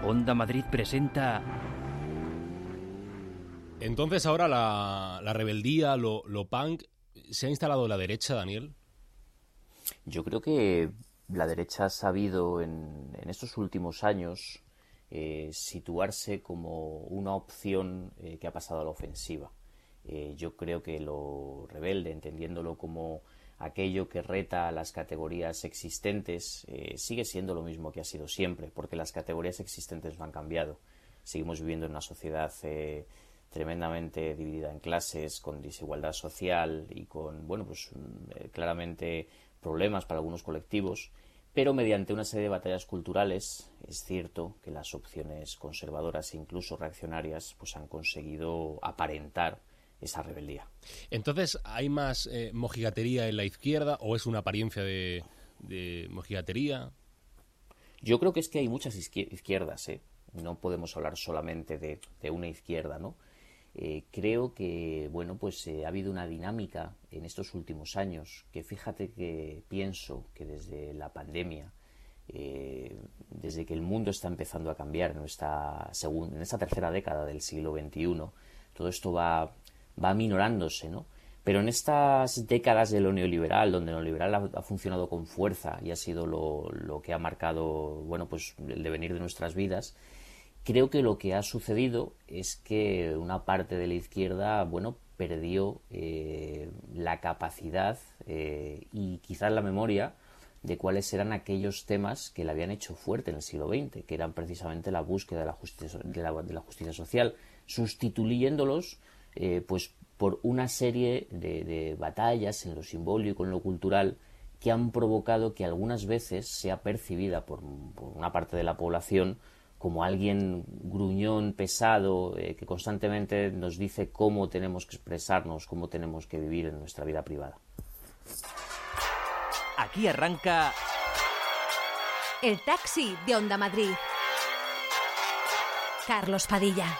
Onda Madrid presenta... Entonces ahora la rebeldía, lo punk, ¿se ha instalado la derecha, Daniel? Yo creo que la derecha ha sabido en estos últimos años situarse como una opción que ha pasado a la ofensiva. Yo creo que lo rebelde, entendiéndolo como aquello que reta a las categorías existentes, sigue siendo lo mismo que ha sido siempre, porque las categorías existentes no han cambiado. Seguimos viviendo en una sociedad tremendamente dividida en clases, con desigualdad social y con, claramente problemas para algunos colectivos, pero mediante una serie de batallas culturales es cierto que las opciones conservadoras e incluso reaccionarias pues han conseguido aparentar esa rebeldía. Entonces, ¿hay más mojigatería en la izquierda o es una apariencia de mojigatería? Yo creo que es que hay muchas izquierdas, no podemos hablar solamente de una izquierda, ¿no? Creo que ha habido una dinámica en estos últimos años que fíjate que pienso que desde la pandemia, desde que el mundo está empezando a cambiar en esta tercera década del siglo XXI, todo esto va aminorándose, ¿no? Pero en estas décadas de lo neoliberal, donde lo neoliberal ha funcionado con fuerza y ha sido lo que ha marcado el devenir de nuestras vidas, creo que lo que ha sucedido es que una parte de la izquierda, perdió la capacidad y quizás la memoria de cuáles eran aquellos temas que le habían hecho fuerte en el siglo XX, que eran precisamente la búsqueda de la justicia social, sustituyéndolos por una serie de batallas en lo simbólico, en lo cultural, que han provocado que algunas veces sea percibida por una parte de la población como alguien gruñón, pesado, que constantemente nos dice cómo tenemos que expresarnos, cómo tenemos que vivir en nuestra vida privada. Aquí arranca... El taxi de Onda Madrid. Carlos Padilla.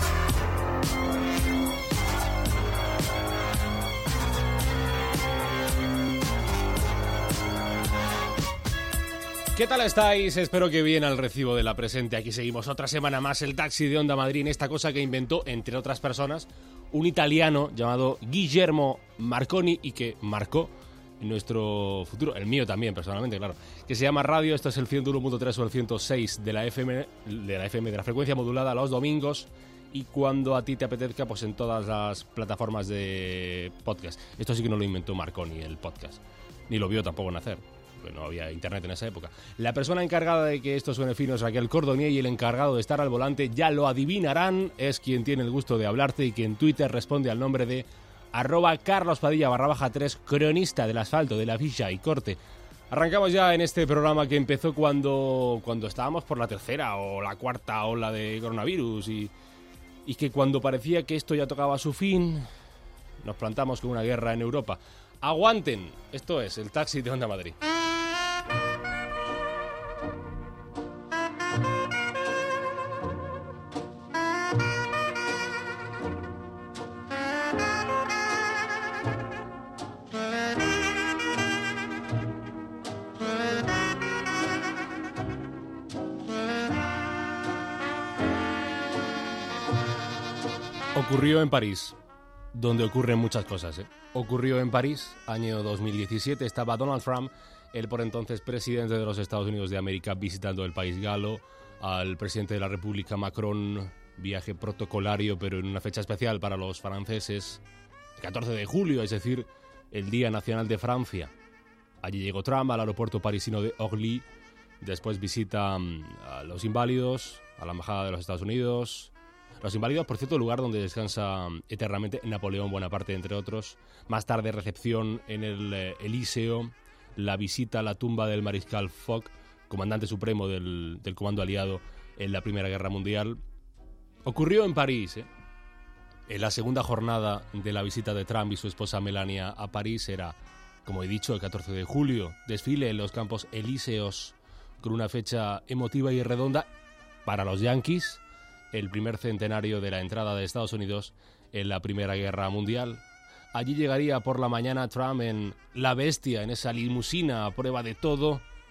¿Qué tal estáis? Espero que bien al recibo de la presente. Aquí seguimos otra semana más el taxi de Onda Madrid en esta cosa que inventó, entre otras personas, un italiano llamado Guillermo Marconi y que marcó nuestro futuro, el mío también personalmente, claro, que se llama Radio. Esto es el 101.3 o el 106 de la FM de la frecuencia modulada los domingos y cuando a ti te apetezca, pues en todas las plataformas de podcast. Esto sí que no lo inventó Marconi, el podcast, ni lo vio tampoco nacer. No había internet en esa época. La persona encargada de que esto suene fino es Raquel Cordonier y el encargado de estar al volante, ya lo adivinarán, es quien tiene el gusto de hablarte y que en Twitter responde al nombre de @carlospadilla_3, cronista del asfalto, de la ficha y corte. Arrancamos ya en este programa que empezó cuando estábamos por la tercera o la cuarta ola de coronavirus y que cuando parecía que esto ya tocaba su fin, nos plantamos con una guerra en Europa. ¡Aguanten! Esto es el taxi de Onda Madrid. Ocurrió en París, donde ocurren muchas cosas, Ocurrió en París, año 2017, estaba Donald Trump, el por entonces presidente de los Estados Unidos de América, visitando el país galo, al presidente de la República, Macron, viaje protocolario, pero en una fecha especial para los franceses, el 14 de julio, es decir, el Día Nacional de Francia. Allí llegó Trump al aeropuerto parisino de Orly, después visita a los Inválidos, a la Embajada de los Estados Unidos. Los Inválidos, por cierto, lugar donde descansa eternamente Napoleón Bonaparte, entre otros. Más tarde, recepción en el Elíseo, la visita a la tumba del mariscal Foch, comandante supremo del comando aliado en la Primera Guerra Mundial. Ocurrió en París, En la segunda jornada de la visita de Trump y su esposa Melania a París era, como he dicho, el 14 de julio, desfile en los Campos Elíseos con una fecha emotiva y redonda para los Yankees, el primer centenario de la entrada de Estados Unidos en la Primera Guerra Mundial. Allí llegaría por la mañana Trump en La Bestia, en esa limusina a prueba de todo,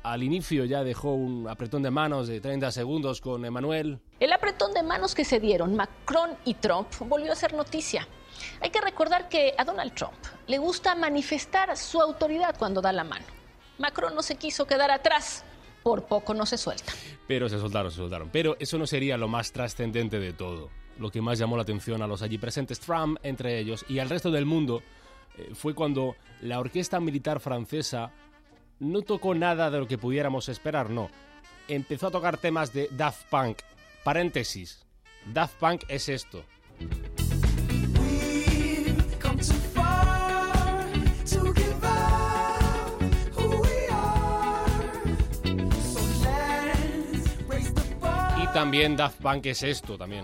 al inicio ya dejó un apretón de manos de 30 segundos con Emmanuel. El apretón de manos que se dieron Macron y Trump volvió a ser noticia. Hay que recordar que a Donald Trump le gusta manifestar su autoridad cuando da la mano. Macron no se quiso quedar atrás, por poco no se suelta. Pero se soltaron. Pero eso no sería lo más trascendente de todo. Lo que más llamó la atención a los allí presentes, Trump entre ellos, y al resto del mundo, fue cuando la orquesta militar francesa no tocó nada de lo que pudiéramos esperar, no. Empezó a tocar temas de Daft Punk. Paréntesis. Daft Punk es esto. Y también Daft Punk es esto, también.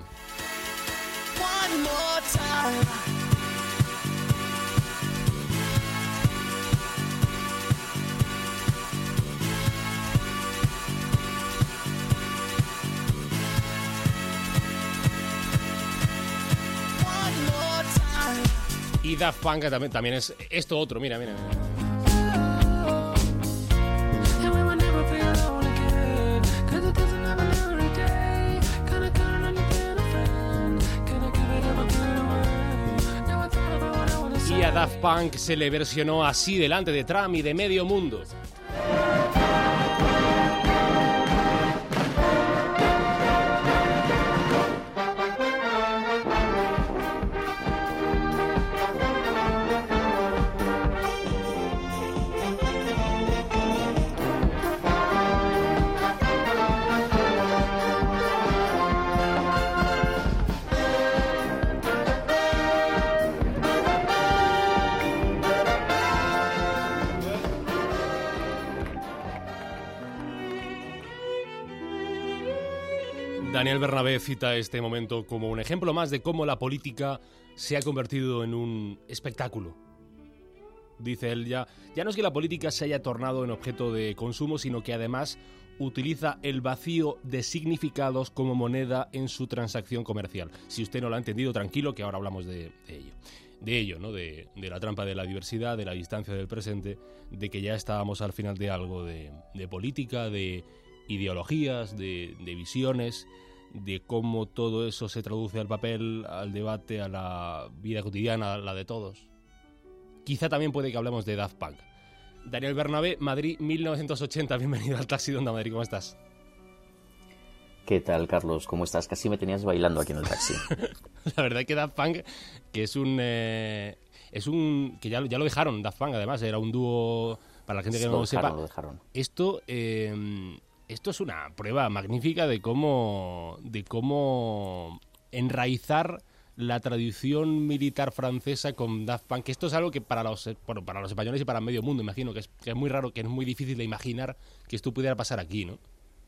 Y Daft Punk también es esto otro, mira. Y a Daft Punk se le versionó así delante de Trump y de medio mundo. Daniel Bernabé cita este momento como un ejemplo más de cómo la política se ha convertido en un espectáculo. Dice él, ya no es que la política se haya tornado en objeto de consumo, sino que además utiliza el vacío de significados como moneda en su transacción comercial. Si usted no lo ha entendido, tranquilo, que ahora hablamos de ello. De ello, ¿no? De la trampa de la diversidad, de la distancia del presente, de que ya estábamos al final de algo de política, de ideologías, de visiones, de cómo todo eso se traduce al papel, al debate, a la vida cotidiana, a la de todos. Quizá también puede que hablemos de Daft Punk. Daniel Bernabé, Madrid, 1980. Bienvenido al Taxi de Onda Madrid. ¿Cómo estás? ¿Qué tal, Carlos? ¿Cómo estás? Casi me tenías bailando aquí en el taxi. La verdad es que Daft Punk, que es un que ya lo dejaron, Daft Punk, además, era un dúo, para la gente que no lo sepa. Lo dejaron. Esto es una prueba magnífica de cómo enraizar la tradición militar francesa con Daft Punk. Esto es algo que para los españoles y para medio mundo, imagino que es muy raro, que es muy difícil de imaginar que esto pudiera pasar aquí, ¿no?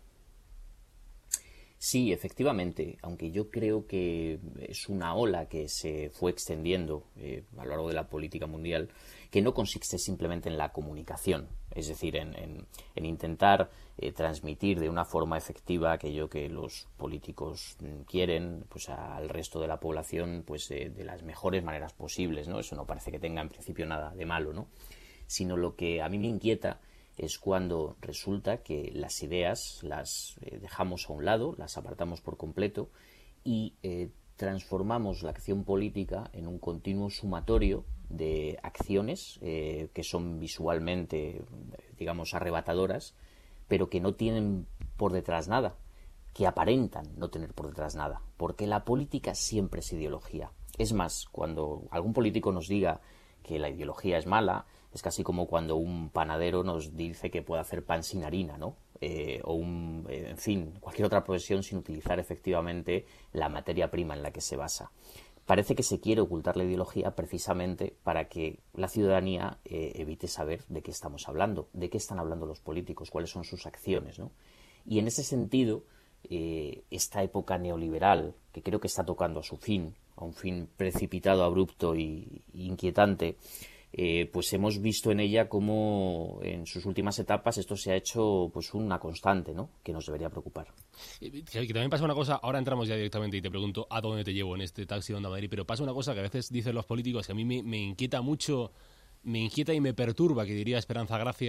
Sí, efectivamente, aunque yo creo que es una ola que se fue extendiendo a lo largo de la política mundial, que no consiste simplemente en la comunicación, es decir, en intentar transmitir de una forma efectiva aquello que los políticos quieren, pues al resto de la población, pues de las mejores maneras posibles, ¿no? Eso no parece que tenga en principio nada de malo, ¿no? Sino lo que a mí me inquieta es cuando resulta que las ideas las dejamos a un lado, las apartamos por completo y transformamos la acción política en un continuo sumatorio de acciones que son visualmente, digamos, arrebatadoras, pero que no tienen por detrás nada, que aparentan no tener por detrás nada, porque la política siempre es ideología. Es más, cuando algún político nos diga que la ideología es mala, es casi como cuando un panadero nos dice que puede hacer pan sin harina, ¿no? En fin, cualquier otra profesión sin utilizar efectivamente la materia prima en la que se basa. Parece que se quiere ocultar la ideología precisamente para que la ciudadanía evite saber de qué estamos hablando, de qué están hablando los políticos, cuáles son sus acciones, ¿no? Y en ese sentido, esta época neoliberal, que creo que está tocando a un fin precipitado, abrupto e inquietante, pues hemos visto en ella cómo en sus últimas etapas esto se ha hecho pues una constante, ¿no? Que nos debería preocupar. Que también pasa una cosa, ahora entramos ya directamente y te pregunto a dónde te llevo en este Taxi de Onda Madrid, pero pasa una cosa que a veces dicen los políticos que a mí me inquieta mucho, me inquieta y me perturba, que diría Esperanza Gracia,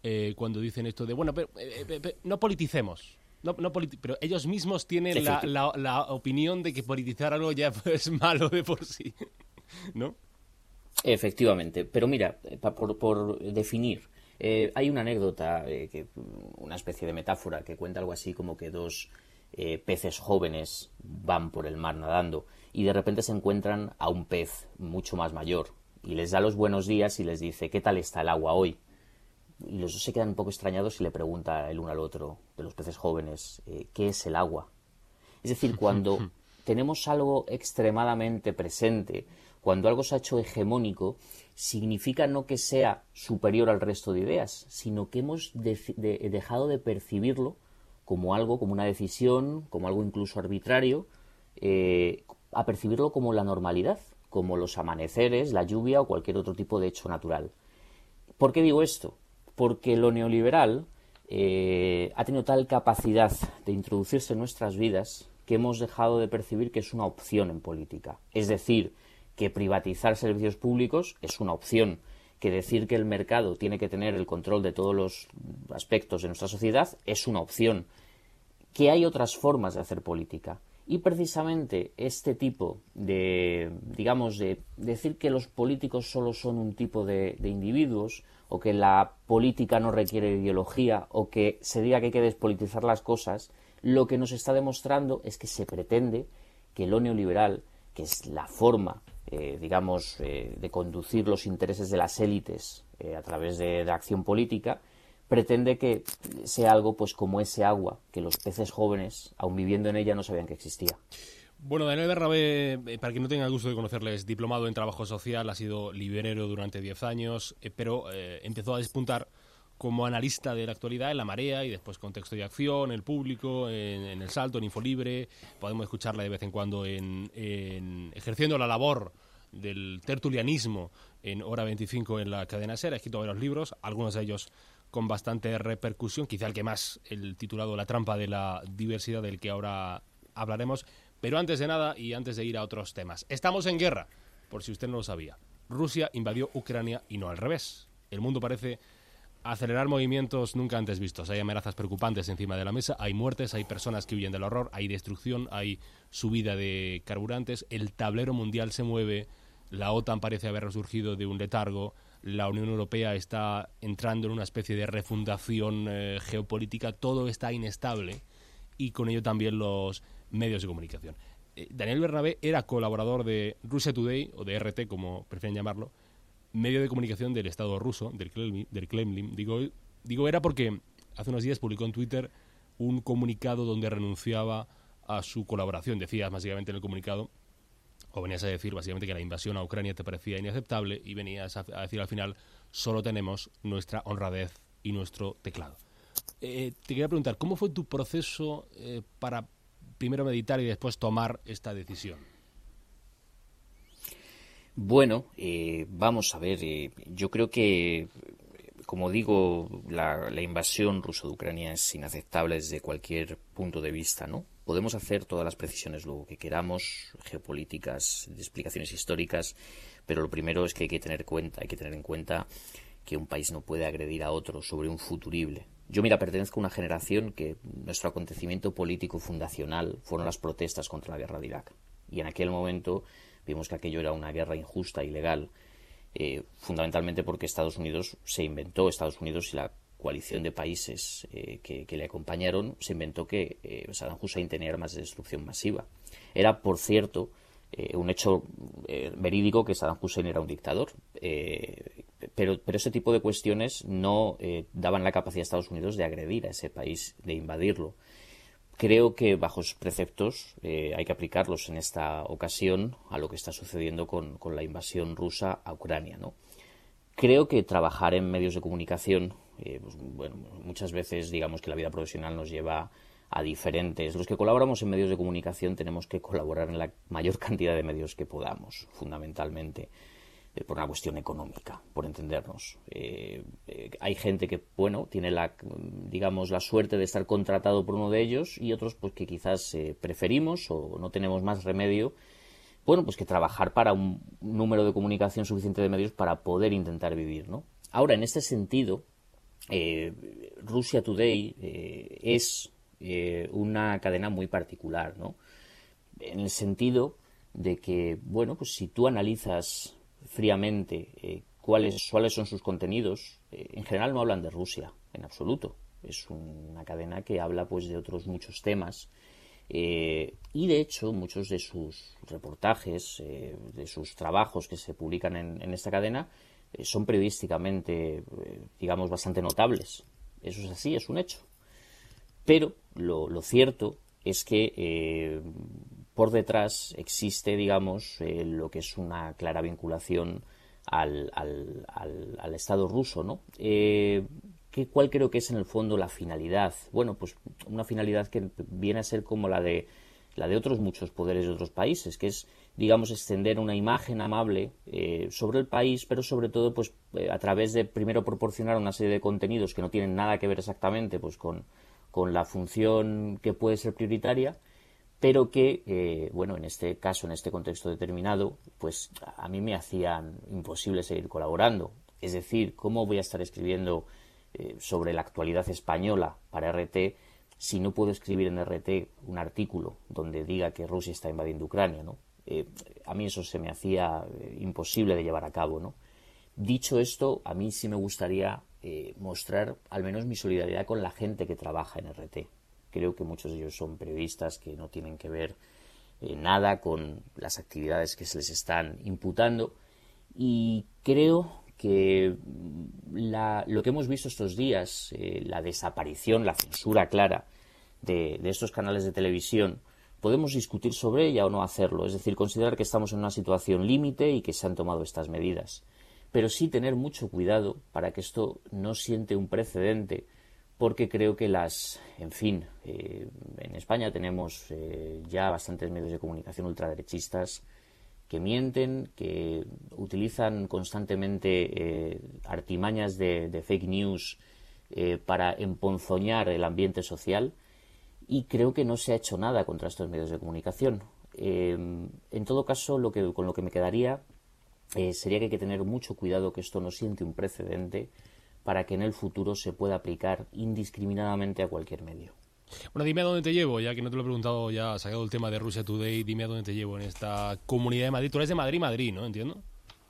cuando dicen esto de, bueno, pero, no politicemos. Pero ellos mismos tienen la opinión de que politizar algo ya es malo de por sí, ¿no? Efectivamente, pero mira, por definir, hay una anécdota, una especie de metáfora que cuenta algo así como que dos peces jóvenes van por el mar nadando y de repente se encuentran a un pez mucho más mayor y les da los buenos días y les dice, ¿qué tal está el agua hoy? Y los dos se quedan un poco extrañados y le pregunta el uno al otro de los peces jóvenes, ¿qué es el agua? Es decir, cuando tenemos algo extremadamente presente, cuando algo se ha hecho hegemónico, significa no que sea superior al resto de ideas, sino que hemos dejado de percibirlo como algo, como una decisión, como algo incluso arbitrario, a percibirlo como la normalidad, como los amaneceres, la lluvia o cualquier otro tipo de hecho natural. ¿Por qué digo esto? Porque lo neoliberal ha tenido tal capacidad de introducirse en nuestras vidas que hemos dejado de percibir que es una opción en política. Es decir, que privatizar servicios públicos es una opción, que decir que el mercado tiene que tener el control de todos los aspectos de nuestra sociedad es una opción, que hay otras formas de hacer política. Y precisamente este tipo de, digamos, de decir que los políticos solo son un tipo de individuos, o que la política no requiere ideología, o que se diga que hay que despolitizar las cosas, lo que nos está demostrando es que se pretende que lo neoliberal, que es la forma, de conducir los intereses de las élites a través de la acción política, pretende que sea algo pues como ese agua, que los peces jóvenes, aun viviendo en ella, no sabían que existía. Bueno, Daniel Bernabé, para quien no tenga el gusto de conocerle, es diplomado en trabajo social, ha sido librero durante 10 años, pero empezó a despuntar como analista de la actualidad en La Marea y después Contexto y Acción, El Público, en El Salto, en Infolibre. Podemos escucharla de vez en cuando ejerciendo la labor del tertulianismo en Hora 25 en la cadena SER. Ha escrito varios libros, algunos de ellos con bastante repercusión, quizá el que más, el titulado La trampa de la diversidad, del que ahora hablaremos. Pero antes de nada y antes de ir a otros temas, estamos en guerra, por si usted no lo sabía. Rusia invadió Ucrania y no al revés. El mundo parece acelerar movimientos nunca antes vistos. Hay amenazas preocupantes encima de la mesa, hay muertes, hay personas que huyen del horror, hay destrucción, hay subida de carburantes, el tablero mundial se mueve, la OTAN parece haber resurgido de un letargo, la Unión Europea está entrando en una especie de refundación geopolítica, todo está inestable y con ello también los medios de comunicación. Daniel Bernabé era colaborador de Russia Today, o de RT, como prefieren llamarlo, medio de comunicación del Estado ruso, del Kremlin. Digo era porque hace unos días publicó en Twitter un comunicado donde renunciaba a su colaboración. Decías básicamente en el comunicado, o venías a decir básicamente que la invasión a Ucrania te parecía inaceptable y venías a decir al final, solo tenemos nuestra honradez y nuestro teclado. Te quería preguntar, ¿cómo fue tu proceso para primero meditar y después tomar esta decisión? Bueno, vamos a ver, yo creo que, como digo, la invasión rusa de Ucrania es inaceptable desde cualquier punto de vista, ¿no? Podemos hacer todas las precisiones luego que queramos, geopolíticas, de explicaciones históricas, pero lo primero es que hay que tener en cuenta que un país no puede agredir a otro sobre un futurible. Yo, pertenezco a una generación que nuestro acontecimiento político fundacional fueron las protestas contra la guerra de Irak. Y en aquel momento vimos que aquello era una guerra injusta, ilegal, fundamentalmente porque Estados Unidos y la coalición de países que le acompañaron, se inventó que Saddam Hussein tenía armas de destrucción masiva. Era, por cierto, un hecho verídico que Saddam Hussein era un dictador, pero ese tipo de cuestiones no daban la capacidad a Estados Unidos de agredir a ese país, de invadirlo. Creo que bajo esos preceptos hay que aplicarlos en esta ocasión a lo que está sucediendo con la invasión rusa a Ucrania, ¿no? Creo que trabajar en medios de comunicación, muchas veces digamos que la vida profesional nos lleva a diferentes. Los que colaboramos en medios de comunicación tenemos que colaborar en la mayor cantidad de medios que podamos, fundamentalmente por una cuestión económica, por entendernos. Hay gente que, tiene la suerte de estar contratado por uno de ellos y otros pues que quizás preferimos o no tenemos más remedio, pues que trabajar para un número de comunicación suficiente de medios para poder intentar vivir, ¿no? Ahora, en este sentido, Russia Today es una cadena muy particular, ¿no? En el sentido de que, bueno, pues si tú analizas fríamente cuáles son sus contenidos, en general no hablan de Rusia, en absoluto. Es una cadena que habla pues de otros muchos temas y de hecho muchos de sus reportajes, de sus trabajos que se publican en esta cadena son periodísticamente, digamos, bastante notables. Eso es así, es un hecho. Pero lo cierto es que por detrás existe, digamos, lo que es una clara vinculación al Estado ruso, ¿no? ¿Cuál creo que es en el fondo la finalidad? Bueno, pues una finalidad que viene a ser como la de otros muchos poderes de otros países, que es, digamos, extender una imagen amable sobre el país, pero sobre todo pues a través de primero proporcionar una serie de contenidos que no tienen nada que ver exactamente pues con la función que puede ser prioritaria, pero que, bueno, en este caso, en este contexto determinado, pues a mí me hacían imposible seguir colaborando. Es decir, ¿cómo voy a estar escribiendo sobre la actualidad española para RT si no puedo escribir en RT un artículo donde diga que Rusia está invadiendo Ucrania, ¿no? A mí eso se me hacía imposible de llevar a cabo, ¿no? Dicho esto, a mí sí me gustaría mostrar al menos mi solidaridad con la gente que trabaja en RT. Creo que muchos de ellos son periodistas que no tienen que ver nada con las actividades que se les están imputando, y creo que lo que hemos visto estos días, la desaparición, la censura clara de estos canales de televisión, podemos discutir sobre ella o no hacerlo, es decir, considerar que estamos en una situación límite y que se han tomado estas medidas, pero sí tener mucho cuidado para que esto no siente un precedente, porque creo que en España tenemos ya bastantes medios de comunicación ultraderechistas que mienten, que utilizan constantemente artimañas de fake news para emponzoñar el ambiente social, y creo que no se ha hecho nada contra estos medios de comunicación. En todo caso, con lo que me quedaría sería que hay que tener mucho cuidado que esto no siente un precedente para que en el futuro se pueda aplicar indiscriminadamente a cualquier medio. Bueno, dime a dónde te llevo, ya que no te lo he preguntado, ya has sacado el tema de Russia Today, dime a dónde te llevo en esta Comunidad de Madrid. Tú eres de Madrid, ¿no? Entiendo.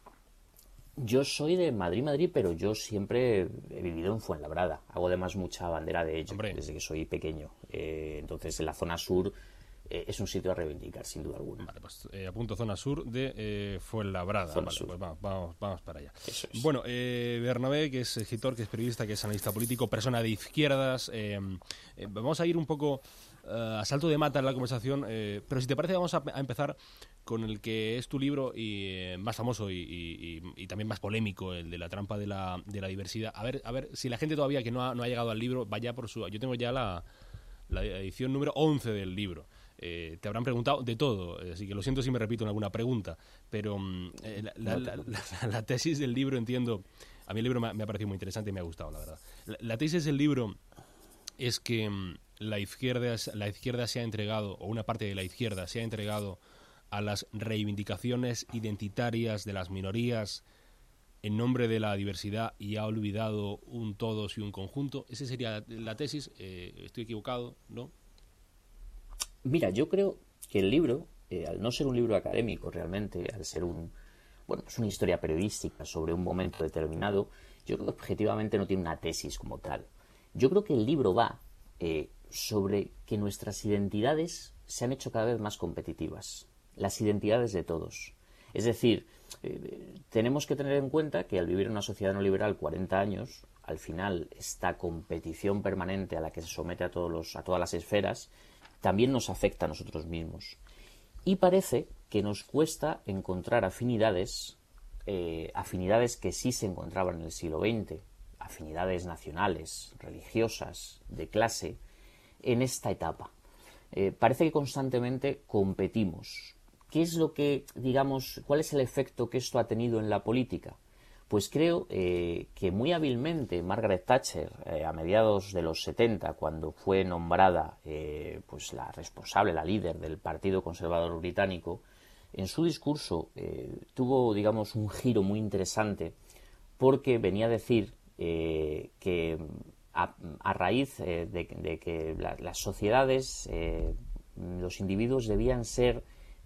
Yo soy de Madrid, pero yo siempre he vivido en Fuenlabrada. Hago además mucha bandera de ello, desde que soy pequeño. Entonces, en la zona sur es un sitio a reivindicar, sin duda alguna. Vale, pues apunto zona sur de Fuenlabrada. Zona vale, sur. Pues vamos para allá. Eso es. Bueno, Bernabé, que es escritor, que es periodista, que es analista político, persona de izquierdas. Vamos a ir un poco a salto de mata en la conversación, pero si te parece vamos a empezar con el que es tu libro y más famoso y también más polémico, el de la trampa de la diversidad. A ver si la gente todavía que no ha llegado al libro vaya por su... Yo tengo ya la edición número 11 del libro. Te habrán preguntado de todo, así que lo siento si me repito en alguna pregunta, pero la tesis del libro, entiendo, a mí el libro me ha parecido muy interesante y me ha gustado, la verdad. La tesis del libro es que la izquierda se ha entregado, o una parte de la izquierda se ha entregado a las reivindicaciones identitarias de las minorías en nombre de la diversidad y ha olvidado un todos y un conjunto. Esa sería la tesis. ¿Estoy equivocado? ¿No? Mira, yo creo que el libro, al no ser un libro académico realmente, al ser es una historia periodística sobre un momento determinado, yo creo que objetivamente no tiene una tesis como tal. Yo creo que el libro va sobre que nuestras identidades se han hecho cada vez más competitivas, las identidades de todos. Es decir, tenemos que tener en cuenta que al vivir en una sociedad no liberal 40 años, al final esta competición permanente a la que se somete a todas las esferas también nos afecta a nosotros mismos. Y parece que nos cuesta encontrar afinidades que sí se encontraban en el siglo XX, afinidades nacionales, religiosas, de clase, en esta etapa. Parece que constantemente competimos. ¿Qué es lo que, digamos, cuál es el efecto que esto ha tenido en la política? Pues creo que muy hábilmente Margaret Thatcher, a mediados de los 70, cuando fue nombrada pues la responsable, la líder del Partido Conservador Británico, en su discurso tuvo, digamos, un giro muy interesante, porque venía a decir que a raíz de que las sociedades, los individuos debían ser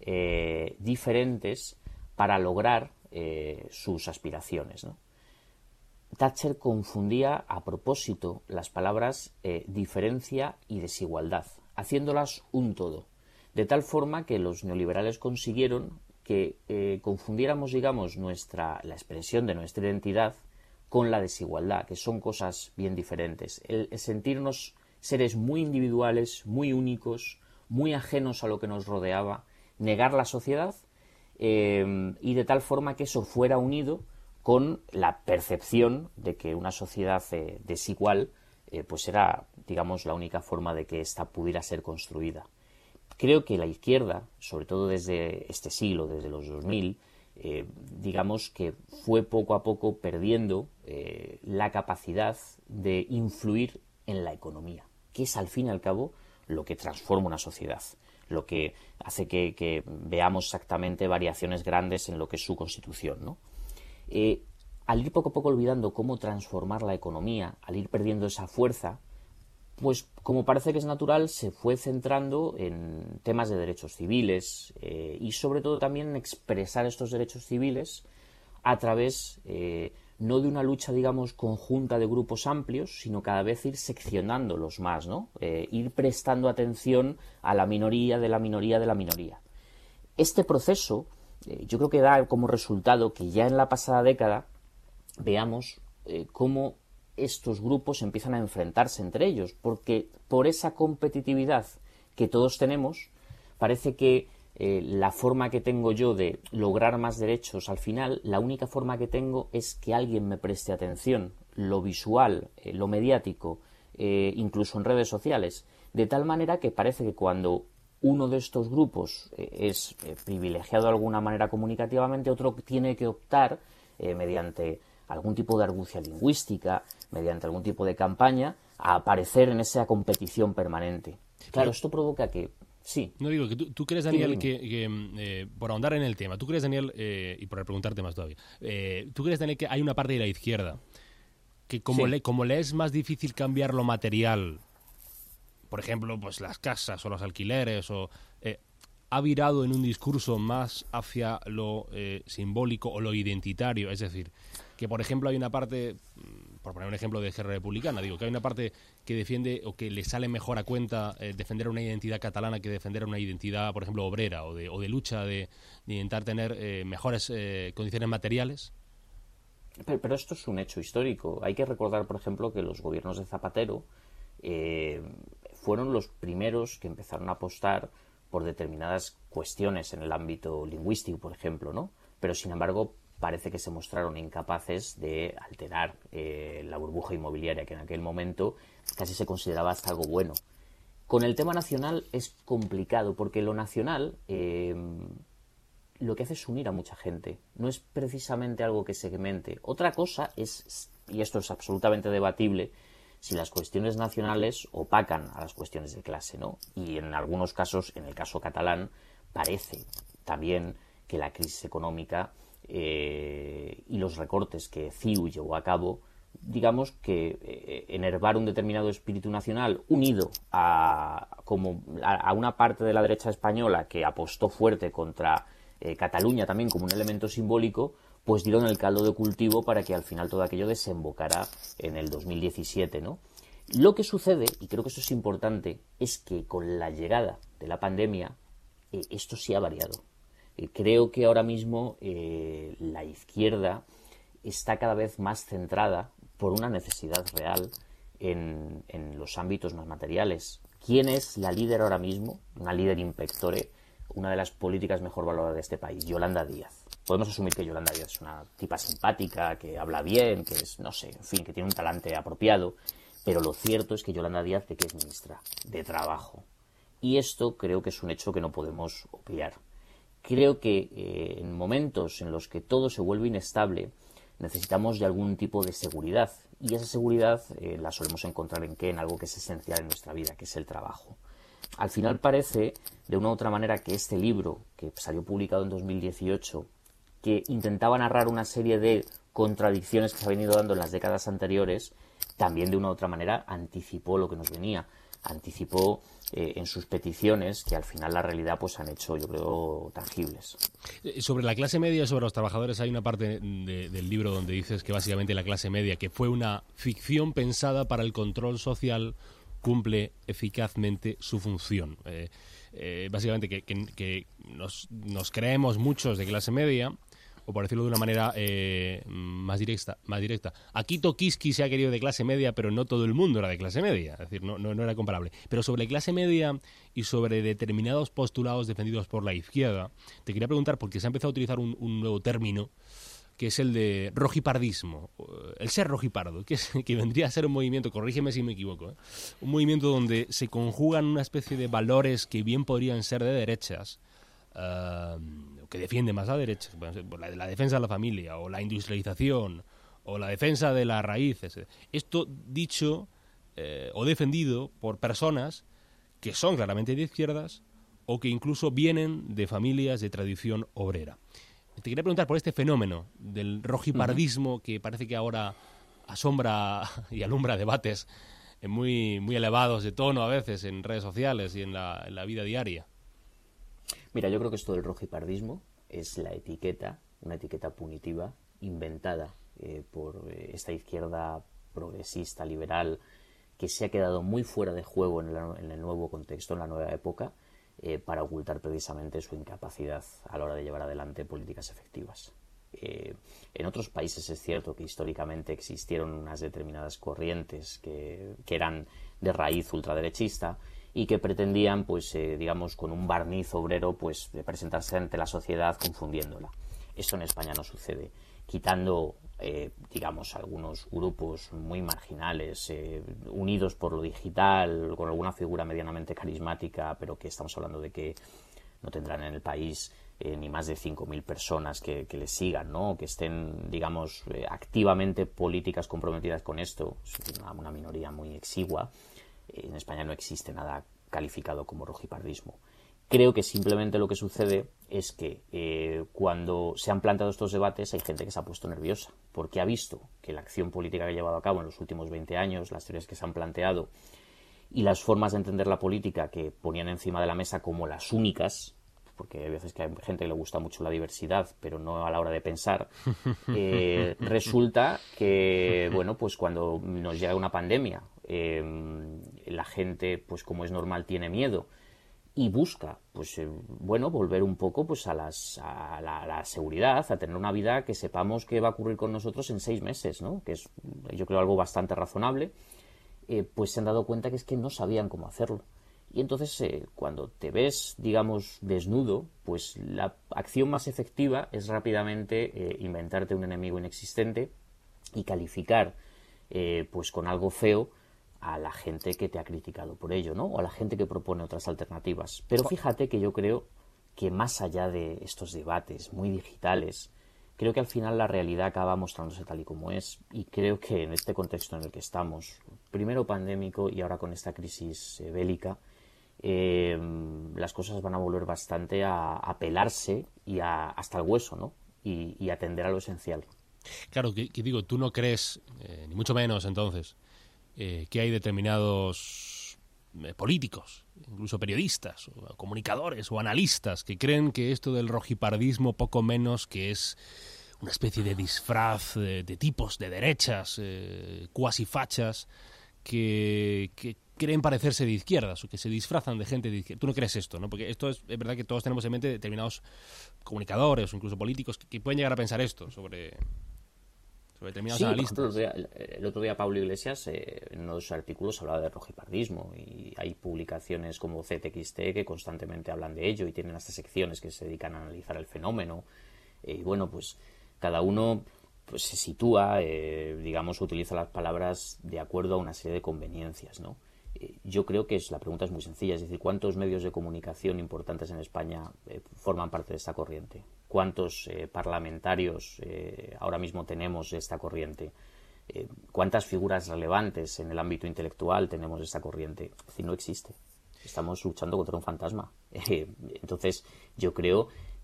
diferentes para lograr sus aspiraciones, ¿no? Thatcher confundía a propósito las palabras diferencia y desigualdad, haciéndolas un todo, de tal forma que los neoliberales consiguieron que confundiéramos, digamos, la expresión de nuestra identidad con la desigualdad, que son cosas bien diferentes. El sentirnos seres muy individuales, muy únicos, muy ajenos a lo que nos rodeaba, negar la sociedad y de tal forma que eso fuera unido con la percepción de que una sociedad desigual pues era, digamos, la única forma de que ésta pudiera ser construida. Creo que la izquierda, sobre todo desde este siglo, desde los 2000, digamos que fue poco a poco perdiendo la capacidad de influir en la economía, que es al fin y al cabo lo que transforma una sociedad, lo que hace que veamos exactamente variaciones grandes en lo que es su constitución, ¿no? Al ir poco a poco olvidando cómo transformar la economía, al ir perdiendo esa fuerza, pues como parece que es natural, se fue centrando en temas de derechos civiles y sobre todo también en expresar estos derechos civiles a través no de una lucha, digamos, conjunta de grupos amplios, sino cada vez ir seccionándolos más, ¿no? Ir prestando atención a la minoría de la minoría de la minoría. Este proceso yo creo que da como resultado que ya en la pasada década veamos cómo estos grupos empiezan a enfrentarse entre ellos, porque por esa competitividad que todos tenemos, parece que la forma que tengo yo de lograr más derechos, al final, la única forma que tengo es que alguien me preste atención, lo visual, lo mediático, incluso en redes sociales, de tal manera que parece que cuando uno de estos grupos es privilegiado de alguna manera comunicativamente, otro tiene que optar mediante algún tipo de argucia lingüística, mediante algún tipo de campaña, a aparecer en esa competición permanente. Claro, esto provoca que... Sí. No digo que tú crees, Daniel, que por ahondar en el tema, tú crees, Daniel, y por preguntarte más todavía, tú crees, Daniel, que hay una parte de la izquierda que como le es más difícil cambiar lo material, por ejemplo, pues las casas o los alquileres, ha virado en un discurso más hacia lo simbólico o lo identitario? Es decir, que por ejemplo hay una parte, por poner un ejemplo de Esquerra Republicana, digo que hay una parte que defiende o que le sale mejor a cuenta defender una identidad catalana que defender una identidad, por ejemplo, obrera o de lucha de intentar tener mejores condiciones materiales. Pero esto es un hecho histórico. Hay que recordar, por ejemplo, que los gobiernos de Zapatero fueron los primeros que empezaron a apostar por determinadas cuestiones en el ámbito lingüístico, por ejemplo, ¿no? Pero, sin embargo, parece que se mostraron incapaces de alterar la burbuja inmobiliaria, que en aquel momento casi se consideraba hasta algo bueno. Con el tema nacional es complicado, porque lo nacional lo que hace es unir a mucha gente. No es precisamente algo que segmente. Otra cosa es, y esto es absolutamente debatible, si las cuestiones nacionales opacan a las cuestiones de clase, ¿no? Y en algunos casos, en el caso catalán, parece también que la crisis económica y los recortes que CiU llevó a cabo, digamos que enervar un determinado espíritu nacional unido a una parte de la derecha española que apostó fuerte contra Cataluña también como un elemento simbólico, pues dieron el caldo de cultivo para que al final todo aquello desembocara en el 2017, ¿no? Lo que sucede, y creo que eso es importante, es que con la llegada de la pandemia esto sí ha variado. Creo que ahora mismo la izquierda está cada vez más centrada por una necesidad real en los ámbitos más materiales. ¿Quién es la líder ahora mismo? Una líder in pectore, una de las políticas mejor valoradas de este país, Yolanda Díaz. Podemos asumir que Yolanda Díaz es una tipa simpática, que habla bien, que es, no sé, en fin, que tiene un talante apropiado, pero lo cierto es que Yolanda Díaz, ¿de qué es ministra? De Trabajo. Y esto creo que es un hecho que no podemos obviar. Creo que en momentos en los que todo se vuelve inestable, necesitamos de algún tipo de seguridad. Y esa seguridad la solemos encontrar en algo que es esencial en nuestra vida, que es el trabajo. Al final parece, de una u otra manera, que este libro, que salió publicado en 2018, que intentaba narrar una serie de contradicciones que se habían ido dando en las décadas anteriores, también de una u otra manera anticipó lo que nos venía, anticipó en sus peticiones, que al final la realidad pues han hecho, yo creo, tangibles. Sobre la clase media y sobre los trabajadores hay una parte del libro donde dices que básicamente la clase media, que fue una ficción pensada para el control social, cumple eficazmente su función. Básicamente que nos creemos muchos de clase media, o por decirlo de una manera más directa. Aquí Tokiski se ha querido de clase media, pero no todo el mundo era de clase media, es decir, no era comparable. Pero sobre clase media y sobre determinados postulados defendidos por la izquierda, te quería preguntar, porque se ha empezado a utilizar un nuevo término, que es el de rojipardismo, el ser rojipardo, que vendría a ser un movimiento, corrígeme si me equivoco, un movimiento donde se conjugan una especie de valores que bien podrían ser de derechas, que defiende más a derechas, la defensa de la familia, o la industrialización, o la defensa de las raíces. Esto dicho o defendido por personas que son claramente de izquierdas o que incluso vienen de familias de tradición obrera. Te quería preguntar por este fenómeno del rojipardismo que parece que ahora asombra y alumbra debates muy, muy elevados de tono a veces en redes sociales y en la vida diaria. Mira, yo creo que esto del rojipardismo es una etiqueta punitiva inventada por esta izquierda progresista, liberal, que se ha quedado muy fuera de juego en el nuevo contexto, en la nueva época, para ocultar precisamente su incapacidad a la hora de llevar adelante políticas efectivas. En otros países es cierto que históricamente existieron unas determinadas corrientes que eran de raíz ultraderechista y que pretendían, pues, digamos, con un barniz obrero, pues, de presentarse ante la sociedad confundiéndola. Esto en España no sucede. Quitando, digamos, algunos grupos muy marginales, unidos por lo digital, con alguna figura medianamente carismática, pero que estamos hablando de que no tendrán en el país ni más de 5.000 personas que les sigan, ¿no? Que estén, digamos, activamente políticas comprometidas con esto. Es una minoría muy exigua. En España no existe nada calificado como rojipardismo. Creo que simplemente lo que sucede es que cuando se han planteado estos debates hay gente que se ha puesto nerviosa porque ha visto que la acción política que ha llevado a cabo en los últimos 20 años, las teorías que se han planteado y las formas de entender la política que ponían encima de la mesa como las únicas, porque hay veces que hay gente que le gusta mucho la diversidad, pero no a la hora de pensar, resulta que, bueno, pues cuando nos llega una pandemia, la gente, pues como es normal, tiene miedo y busca, pues bueno, volver un poco pues a la seguridad, a tener una vida que sepamos que va a ocurrir con nosotros en 6 meses, ¿no? Que es, yo creo, algo bastante razonable. Pues se han dado cuenta que es que no sabían cómo hacerlo. Y entonces, cuando te ves, digamos, desnudo, pues la acción más efectiva es rápidamente inventarte un enemigo inexistente y calificar, pues con algo feo, a la gente que te ha criticado por ello, ¿no? O a la gente que propone otras alternativas. Pero fíjate que yo creo que más allá de estos debates muy digitales, creo que al final la realidad acaba mostrándose tal y como es. Y creo que en este contexto en el que estamos, primero pandémico y ahora con esta crisis bélica, las cosas van a volver bastante a pelarse y hasta el hueso, ¿no? Y atender a lo esencial. Claro, que digo, tú no crees, ni mucho menos entonces, que hay determinados políticos, incluso periodistas, o comunicadores o analistas que creen que esto del rojipardismo poco menos que es una especie de disfraz de tipos de derechas, cuasi fachas, que creen parecerse de izquierdas o que se disfrazan de gente de izquierda. Tú no crees esto, ¿no? Porque esto es verdad que todos tenemos en mente determinados comunicadores o incluso políticos que pueden llegar a pensar esto sobre determinados analistas. El otro día Pablo Iglesias en unos artículos hablaba de rojipardismo y hay publicaciones como CTXT que constantemente hablan de ello y tienen hasta secciones que se dedican a analizar el fenómeno. Y bueno, pues cada uno pues se sitúa, digamos, utiliza las palabras de acuerdo a una serie de conveniencias, ¿no? Yo creo que la pregunta es muy sencilla, es decir, ¿cuántos medios de comunicación importantes en España forman parte de esta corriente? ¿Cuántos parlamentarios ahora mismo tenemos de esta corriente? ¿Cuántas figuras relevantes en el ámbito intelectual tenemos de esta corriente? Es decir, no existe. Estamos luchando contra un fantasma. Entonces, yo creo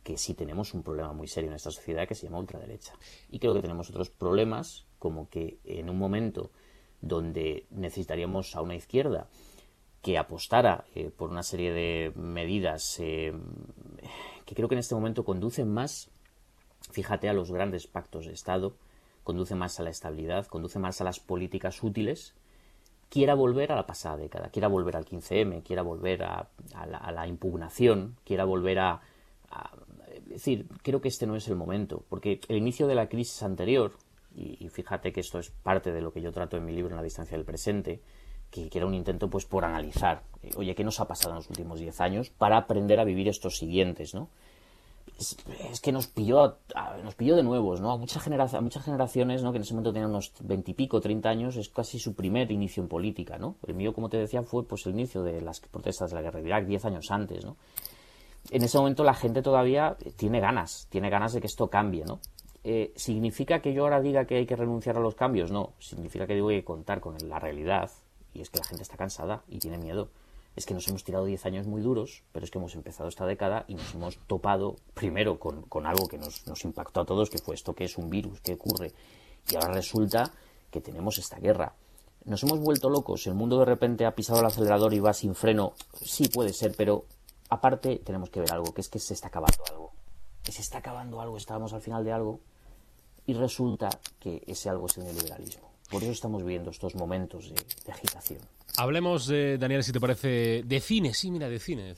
que sí tenemos un problema muy serio en esta sociedad que se llama ultraderecha. Y creo que tenemos otros problemas, como que en un momento donde necesitaríamos a una izquierda que apostara por una serie de medidas que creo que en este momento conducen más, fíjate, a los grandes pactos de Estado, conduce más a la estabilidad, conduce más a las políticas útiles, quiera volver a la pasada década, quiera volver al 15M, quiera volver a la impugnación, quiera volver es decir, creo que este no es el momento, porque el inicio de la crisis anterior, y fíjate que esto es parte de lo que yo trato en mi libro En la distancia del presente, que era un intento pues por analizar, oye, ¿qué nos ha pasado en los últimos 10 años para aprender a vivir estos siguientes, ¿no? Es que nos pilló de nuevos, ¿no? A muchas generaciones, ¿no? Que en ese momento tenían unos 20 y pico, 30 años, es casi su primer inicio en política, ¿no? El mío, como te decía, fue pues el inicio de las protestas de la guerra de Irak 10 años antes, ¿no? En ese momento la gente todavía tiene ganas de que esto cambie, ¿no? ¿Significa que yo ahora diga que hay que renunciar a los cambios? No, significa que digo que hay que contar con la realidad, y es que la gente está cansada y tiene miedo. Es que nos hemos tirado 10 años muy duros, pero es que hemos empezado esta década y nos hemos topado primero con algo que nos impactó a todos, que fue esto, que es un virus, ¿qué ocurre? Y ahora resulta que tenemos esta guerra. ¿Nos hemos vuelto locos? ¿El mundo de repente ha pisado el acelerador y va sin freno? Sí, puede ser, pero aparte tenemos que ver algo, que es que se está acabando algo. Que se está acabando algo, estábamos al final de algo y resulta que ese algo es el neoliberalismo. Por eso estamos viendo estos momentos de agitación. Hablemos, Daniel, si te parece, de cine. Sí, mira, de cine.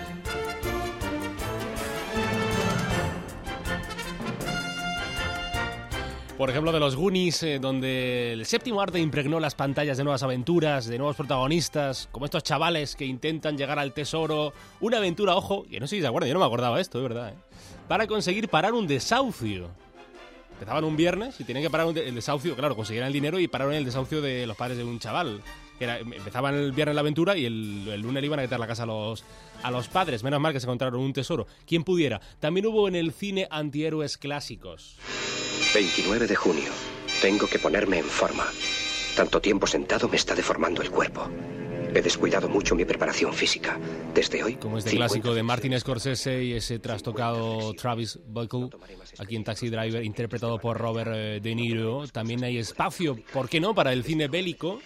Por ejemplo, de los Goonies, donde el séptimo arte impregnó las pantallas de nuevas aventuras, de nuevos protagonistas, como estos chavales que intentan llegar al tesoro. Una aventura, ojo, que no sé si se acuerdan, yo no me acordaba de esto, es verdad, para conseguir parar un desahucio. Empezaban un viernes y tenían que parar el desahucio, claro, conseguían el dinero y pararon el desahucio de los padres de un chaval. Empezaban el viernes la aventura y el lunes le iban a quitar la casa a los padres. Menos mal que se encontraron un tesoro. ¿Quién pudiera? También hubo en el cine antihéroes clásicos. 29 de junio. Tengo que ponerme en forma. Tanto tiempo sentado me está deformando el cuerpo. He descuidado mucho mi preparación física. Desde hoy... Como este clásico de Martin Scorsese y ese trastocado Travis Bickle, aquí en Taxi Driver, interpretado por Robert De Niro. También hay espacio, ¿por qué no?, para el cine bélico.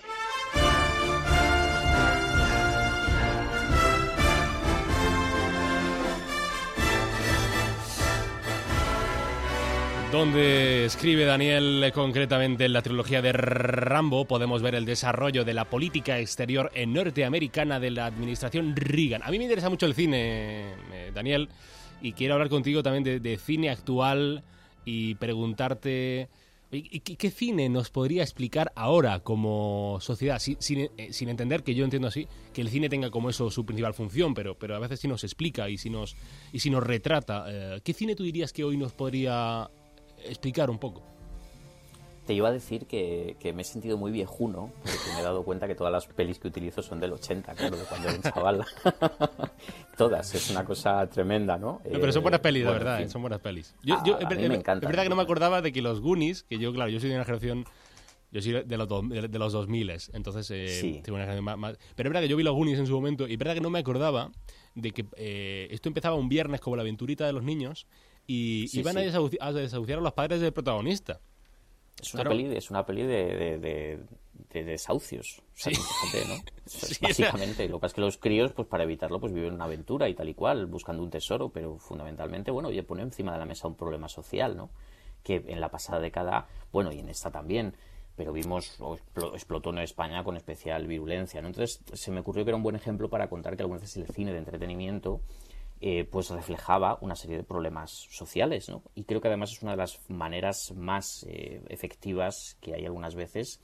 Donde escribe Daniel concretamente en la trilogía de Rambo, podemos ver el desarrollo de la política exterior norteamericana de la administración Reagan. A mí me interesa mucho el cine, Daniel, y quiero hablar contigo también de cine actual y preguntarte ¿qué cine nos podría explicar ahora como sociedad? Sin entender, que yo entiendo así, que el cine tenga como eso su principal función, pero a veces sí nos explica y si nos retrata. ¿Qué cine tú dirías que hoy nos podría explicar un poco? Te iba a decir que me he sentido muy viejuno, porque me he dado cuenta que todas las pelis que utilizo son del 80, claro, de cuando era un chaval. Todas, es una cosa tremenda, ¿no? Pero son buenas pelis, bueno, de verdad, en fin. son buenas pelis. A mí me encanta. Es verdad que no me acordaba de que los Goonies, que yo, claro, yo soy de una generación... Yo soy de los 2000, entonces sí. Tengo una generación más... Pero es verdad que yo vi los Goonies en su momento y es verdad que no me acordaba de que esto empezaba un viernes como la aventurita de los niños y Sí, iban sí. a desahuciar a los padres del protagonista. Es una Claro. peli de desahucios. O sea, Sí. fíjate, ¿no? Eso es Sí, básicamente. Lo que pasa es que los críos, pues para evitarlo, pues viven una aventura y tal y cual, buscando un tesoro, pero fundamentalmente, bueno, oye, pone encima de la mesa un problema social, ¿no? Que en la pasada década, bueno, y en esta también, pero vimos, explotó en España con especial virulencia, ¿no? Entonces se me ocurrió que era un buen ejemplo para contar que algunas veces el cine de entretenimiento pues reflejaba una serie de problemas sociales, ¿no? Y creo que además es una de las maneras más efectivas que hay algunas veces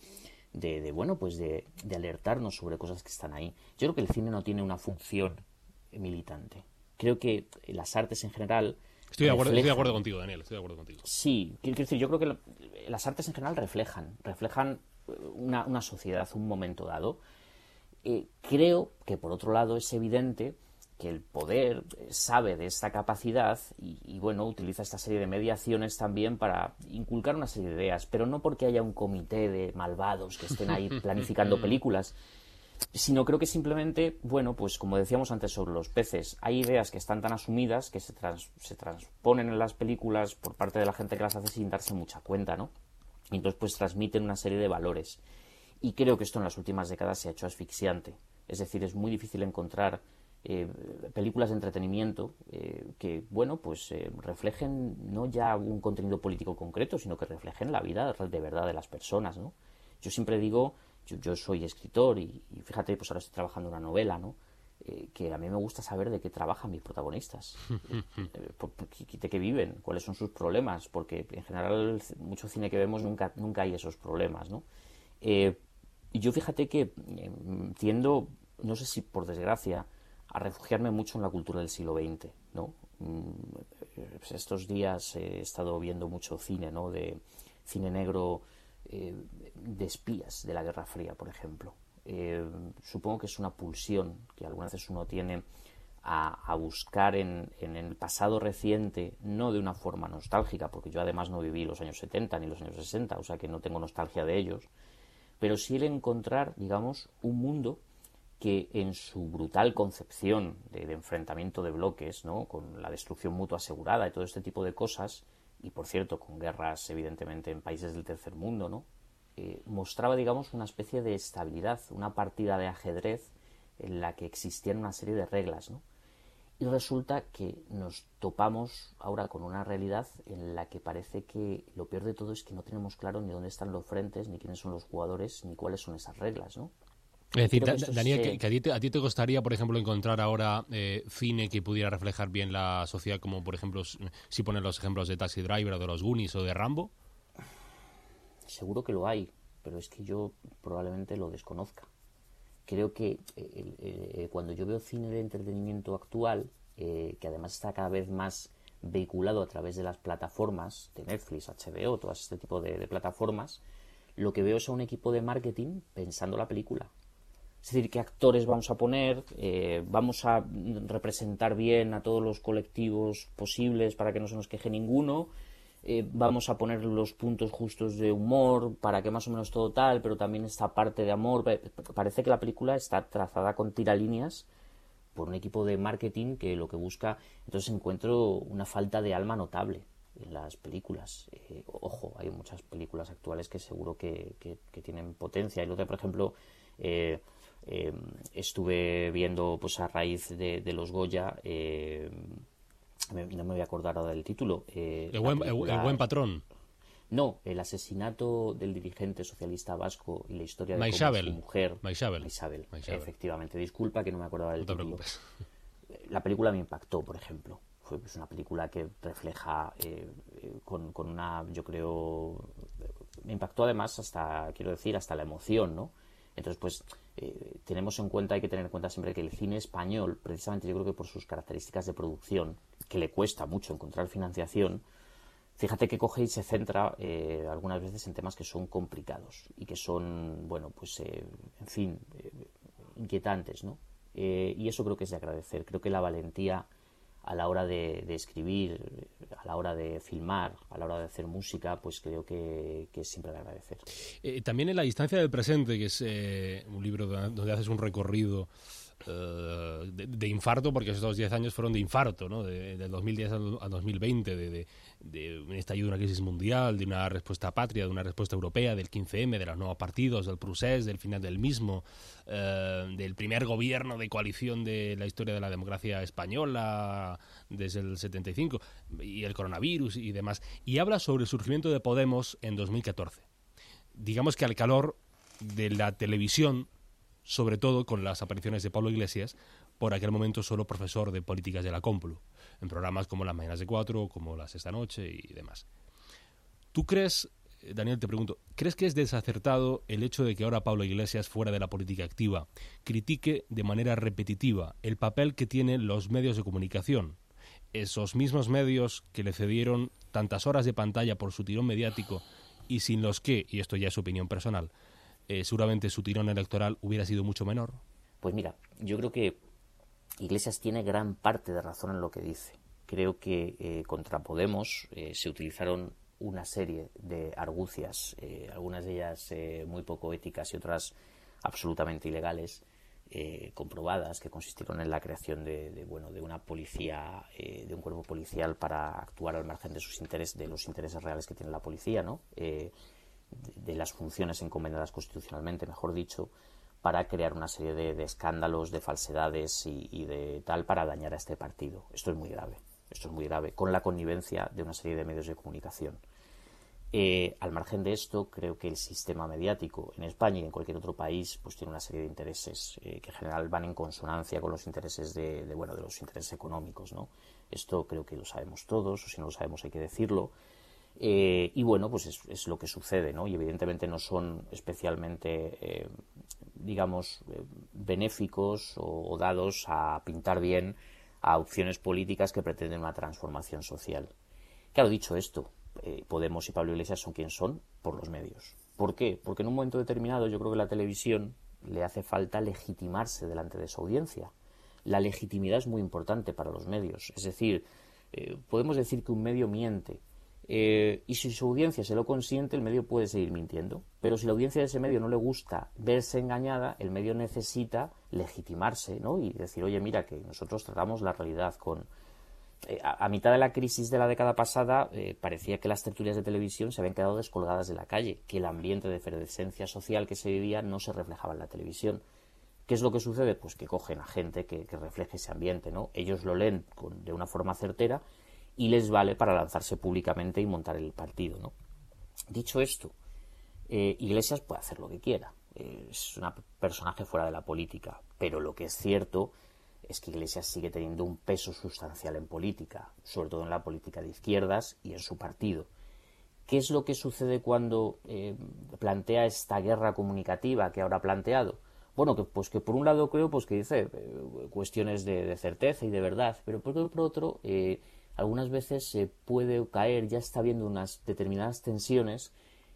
de alertarnos sobre cosas que están ahí. Yo creo que el cine no tiene una función militante. Creo que las artes en general... Estoy de acuerdo contigo, Daniel, estoy de acuerdo contigo. Sí, quiero decir, yo creo que las artes en general reflejan una sociedad, un momento dado. Creo que, por otro lado, es evidente que el poder sabe de esta capacidad y bueno, utiliza esta serie de mediaciones también para inculcar una serie de ideas, pero no porque haya un comité de malvados que estén ahí planificando películas, Sino creo que simplemente, bueno, pues como decíamos antes sobre los peces, hay ideas que están tan asumidas que se transponen en las películas por parte de la gente que las hace sin darse mucha cuenta, ¿no? Y entonces pues transmiten una serie de valores. Y creo que esto en las últimas décadas se ha hecho asfixiante. Es decir, es muy difícil encontrar películas de entretenimiento que, bueno, pues reflejen no ya un contenido político concreto, sino que reflejen la vida de verdad de las personas, ¿no? Yo siempre digo, yo soy escritor y fíjate, pues ahora estoy trabajando una novela, ¿no? Que a mí me gusta saber de qué trabajan mis protagonistas, de qué viven, cuáles son sus problemas, porque en general mucho cine que vemos nunca hay esos problemas, ¿no? Y yo fíjate que tiendo, no sé si por desgracia, a refugiarme mucho en la cultura del siglo XX, ¿no? Estos días he estado viendo mucho cine, ¿no? De cine negro, de espías de la Guerra Fría, por ejemplo. Supongo que es una pulsión que algunas veces uno tiene a buscar en el pasado reciente, no de una forma nostálgica, porque yo además no viví los años 70 ni los años 60, o sea que no tengo nostalgia de ellos, pero sí el encontrar, digamos, un mundo que en su brutal concepción de enfrentamiento de bloques, ¿no? Con la destrucción mutua asegurada y todo este tipo de cosas, y por cierto con guerras evidentemente en países del tercer mundo, ¿no? Mostraba, digamos, una especie de estabilidad, una partida de ajedrez en la que existían una serie de reglas, ¿no? Y resulta que nos topamos ahora con una realidad en la que parece que lo peor de todo es que no tenemos claro ni dónde están los frentes, ni quiénes son los jugadores, ni cuáles son esas reglas, ¿no? Es decir, Daniel, que a ti te costaría, por ejemplo, encontrar ahora cine que pudiera reflejar bien la sociedad, como por ejemplo, si pones los ejemplos de Taxi Driver o de los Goonies o de Rambo. Seguro que lo hay, pero es que yo probablemente lo desconozca. Creo que cuando yo veo cine de entretenimiento actual, que además está cada vez más vehiculado a través de las plataformas de Netflix, HBO, todo este tipo de plataformas, lo que veo es a un equipo de marketing pensando la película. Es decir, qué actores vamos a poner, vamos a representar bien a todos los colectivos posibles para que no se nos queje ninguno, vamos a poner los puntos justos de humor para que más o menos todo tal, pero también esta parte de amor. Parece que la película está trazada con tiralíneas por un equipo de marketing que lo que busca. Entonces encuentro una falta de alma notable en las películas. Ojo, hay muchas películas actuales que seguro que tienen potencia. Y lo que, por ejemplo, estuve viendo pues a raíz de los Goya, no me voy a acordar ahora del título. El buen patrón. No, el asesinato del dirigente socialista vasco y la historia de Maixabel. Cómo su mujer. Maixabel. Efectivamente. Disculpa que no me acordaba del título. No te preocupes. La película me impactó, por ejemplo. Fue pues, una película que refleja con una, yo creo, me impactó además hasta la emoción, ¿no? Entonces, pues, hay que tener en cuenta siempre que el cine español, precisamente yo creo que por sus características de producción, que le cuesta mucho encontrar financiación, fíjate que coge y se centra algunas veces en temas que son complicados y que son, bueno, pues, en fin, inquietantes, ¿no? Y eso creo que es de agradecer. Creo que la valentía a la hora de escribir, a la hora de filmar, a la hora de hacer música, pues creo que es siempre de agradecer. También en La distancia del presente, que es un libro donde haces un recorrido de infarto, porque esos 10 años fueron de infarto, ¿no? Del 2010 al 2020, de un estallido de una crisis mundial, de una respuesta patria, de una respuesta europea, del 15M, de los nuevos partidos, del procés, del final del mismo, del primer gobierno de coalición de la historia de la democracia española desde el 75, y el coronavirus y demás. Y habla sobre el surgimiento de Podemos en 2014. Digamos que al calor de la televisión, sobre todo con las apariciones de Pablo Iglesias, por aquel momento solo profesor de políticas de la Complu, en programas como Las Mañanas de 4, como Las Esta Noche y demás. ¿Tú crees, Daniel, te pregunto, ¿crees que es desacertado el hecho de que ahora Pablo Iglesias, fuera de la política activa, critique de manera repetitiva el papel que tienen los medios de comunicación? Esos mismos medios que le cedieron tantas horas de pantalla por su tirón mediático y sin los que, y esto ya es opinión personal, seguramente su tirón electoral hubiera sido mucho menor. Pues mira, yo creo que Iglesias tiene gran parte de razón en lo que dice. Creo que contra Podemos se utilizaron una serie de argucias, algunas de ellas muy poco éticas y otras absolutamente ilegales, comprobadas, que consistieron en la creación de una policía, de un cuerpo policial para actuar al margen de los intereses reales que tiene la policía, ¿no? De las funciones encomendadas constitucionalmente, mejor dicho, para crear una serie de escándalos, de falsedades y de tal para dañar a este partido. Esto es muy grave, con la connivencia de una serie de medios de comunicación. Al margen de esto, creo que el sistema mediático en España y en cualquier otro país pues tiene una serie de intereses que en general van en consonancia con los intereses de los intereses económicos, ¿no? Esto creo que lo sabemos todos, o si no lo sabemos hay que decirlo. Y bueno, pues es lo que sucede, ¿no? Y evidentemente no son especialmente, benéficos o dados a pintar bien a opciones políticas que pretenden una transformación social. Claro, dicho esto, Podemos y Pablo Iglesias son quien son por los medios. ¿Por qué? Porque en un momento determinado yo creo que la televisión le hace falta legitimarse delante de su audiencia. La legitimidad es muy importante para los medios. Es decir, podemos decir que un medio miente, y si su audiencia se lo consiente, el medio puede seguir mintiendo. Pero si la audiencia de ese medio no le gusta verse engañada, el medio necesita legitimarse, ¿no? Y decir, oye, mira, que nosotros tratamos la realidad con... A mitad de la crisis de la década pasada parecía que las tertulias de televisión se habían quedado descolgadas de la calle, que el ambiente de efervescencia social que se vivía no se reflejaba en la televisión. ¿Qué es lo que sucede? Pues que cogen a gente que refleje ese ambiente, ¿no? Ellos lo leen de una forma certera y les vale para lanzarse públicamente y montar el partido, ¿no? Dicho esto, Iglesias puede hacer lo que quiera. Es un personaje fuera de la política, pero lo que es cierto es que Iglesias sigue teniendo un peso sustancial en política, sobre todo en la política de izquierdas y en su partido. ¿Qué es lo que sucede cuando plantea esta guerra comunicativa que ahora ha planteado? Bueno, que por un lado creo que dice cuestiones de certeza y de verdad, pero por otro, algunas veces se puede caer, ya está habiendo unas determinadas tensiones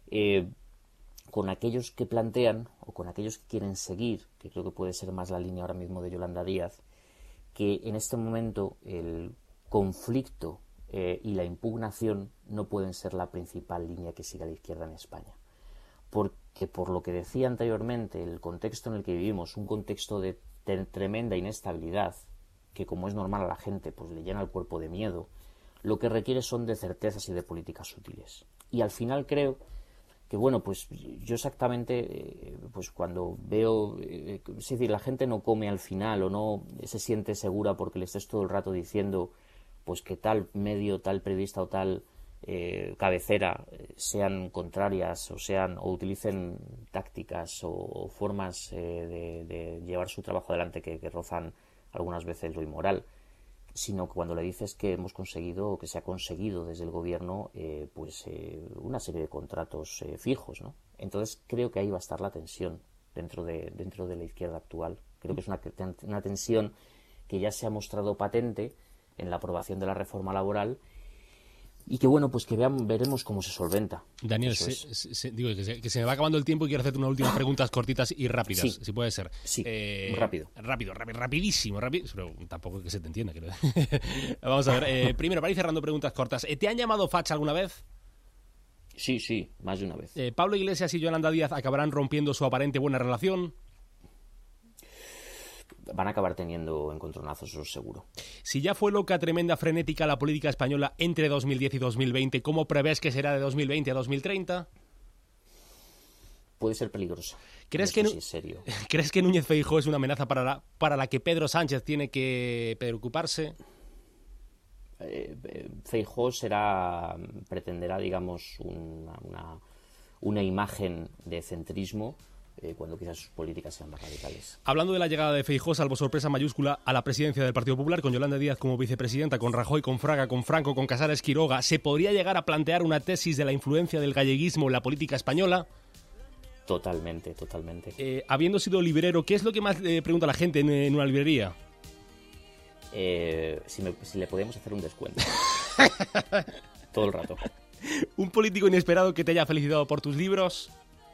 con aquellos que plantean o con aquellos que quieren seguir, que creo que puede ser más la línea ahora mismo de Yolanda Díaz, que en este momento el conflicto y la impugnación no pueden ser la principal línea que siga la izquierda en España. Porque por lo que decía anteriormente, el contexto en el que vivimos, un contexto de tremenda inestabilidad, que como es normal a la gente pues le llena el cuerpo de miedo, lo que requiere son de certezas y de políticas útiles. Y al final creo que pues yo exactamente pues cuando veo, es decir, la gente no come al final o no se siente segura porque le estés todo el rato diciendo pues que tal medio, tal periodista o tal cabecera sean contrarias o utilicen tácticas o formas de llevar su trabajo adelante que rozan algunas veces lo inmoral, sino que cuando le dices que hemos conseguido o que se ha conseguido desde el gobierno una serie de contratos fijos, ¿no? Entonces creo que ahí va a estar la tensión dentro de la izquierda actual. Creo que es una tensión que ya se ha mostrado patente en la aprobación de la reforma laboral y que pues que veremos cómo se solventa. Daniel, digo que se me va acabando el tiempo y quiero hacerte unas últimas preguntas cortitas y rápidas, sí, si puede ser. Sí, rapidísimo, pero tampoco que se te entienda, creo. Vamos a ver, primero, para ir cerrando preguntas cortas, ¿te han llamado facha alguna vez? Sí, más de una vez. ¿Pablo Iglesias y Yolanda Díaz acabarán rompiendo su aparente buena relación? Van a acabar teniendo encontronazos, eso seguro. Si ya fue loca, tremenda, frenética la política española entre 2010 y 2020, ¿cómo prevés que será de 2020 a 2030? Puede ser peligrosa. ¿Crees que Núñez Feijóo es una amenaza para la que Pedro Sánchez tiene que preocuparse? Feijóo pretenderá, digamos, una imagen de centrismo cuando quizás sus políticas sean más radicales. Hablando de la llegada de Feijóo, salvo sorpresa mayúscula, a la presidencia del Partido Popular, con Yolanda Díaz como vicepresidenta, con Rajoy, con Fraga, con Franco, con Casares, Quiroga, ¿se podría llegar a plantear una tesis de la influencia del galleguismo en la política española? Totalmente. Habiendo sido librero, ¿qué es lo que más pregunta la gente en una librería? Si le podemos hacer un descuento. Todo el rato. ¿Un político inesperado que te haya felicitado por tus libros?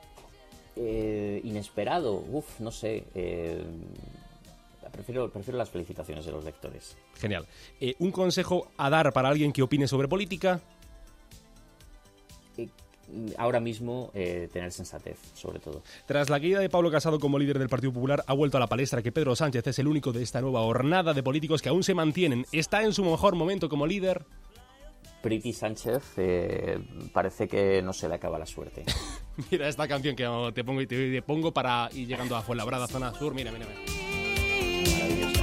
Inesperado, no sé. Prefiero las felicitaciones de los lectores. Genial. ¿Un consejo a dar para alguien que opine sobre política? ahora mismo tener sensatez, sobre todo. Tras la caída de Pablo Casado como líder del Partido Popular, ha vuelto a la palestra que Pedro Sánchez es el único de esta nueva hornada de políticos que aún se mantienen. ¿Está en su mejor momento como líder? Priti Sánchez parece que no se le acaba la suerte. Mira esta canción que te pongo para ir llegando a Fuenlabrada, zona sur. Mira. Maravillosa.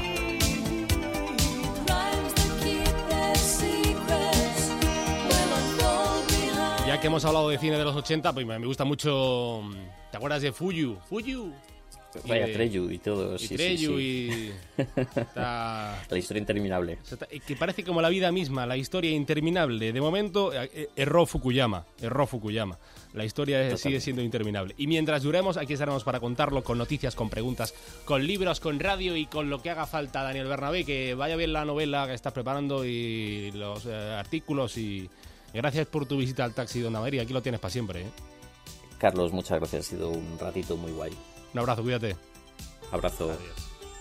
Ya que hemos hablado de cine de los 80, pues me gusta mucho... ¿Te acuerdas de Fuyu? Vaya, Treyu y todo. Y Treyu y... La historia interminable. Que parece como la vida misma, la historia interminable. De momento, erró Fukuyama. La historia sigue siendo interminable. Y mientras duremos, aquí estaremos para contarlo con noticias, con preguntas, con libros, con radio y con lo que haga falta. Daniel Bernabé, que vaya bien la novela que estás preparando y los artículos. Y gracias por tu visita al Taxi de Onda Madrid. Aquí lo tienes para siempre, ¿eh? Carlos, muchas gracias. Ha sido un ratito muy guay. Un abrazo, cuídate. Abrazo. Adiós.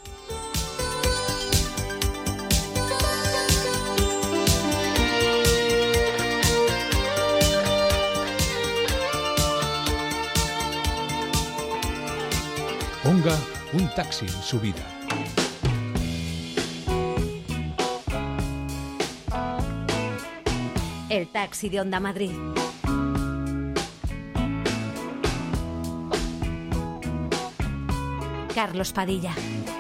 Ponga un taxi en su vida. El Taxi de Onda Madrid. Carlos Padilla.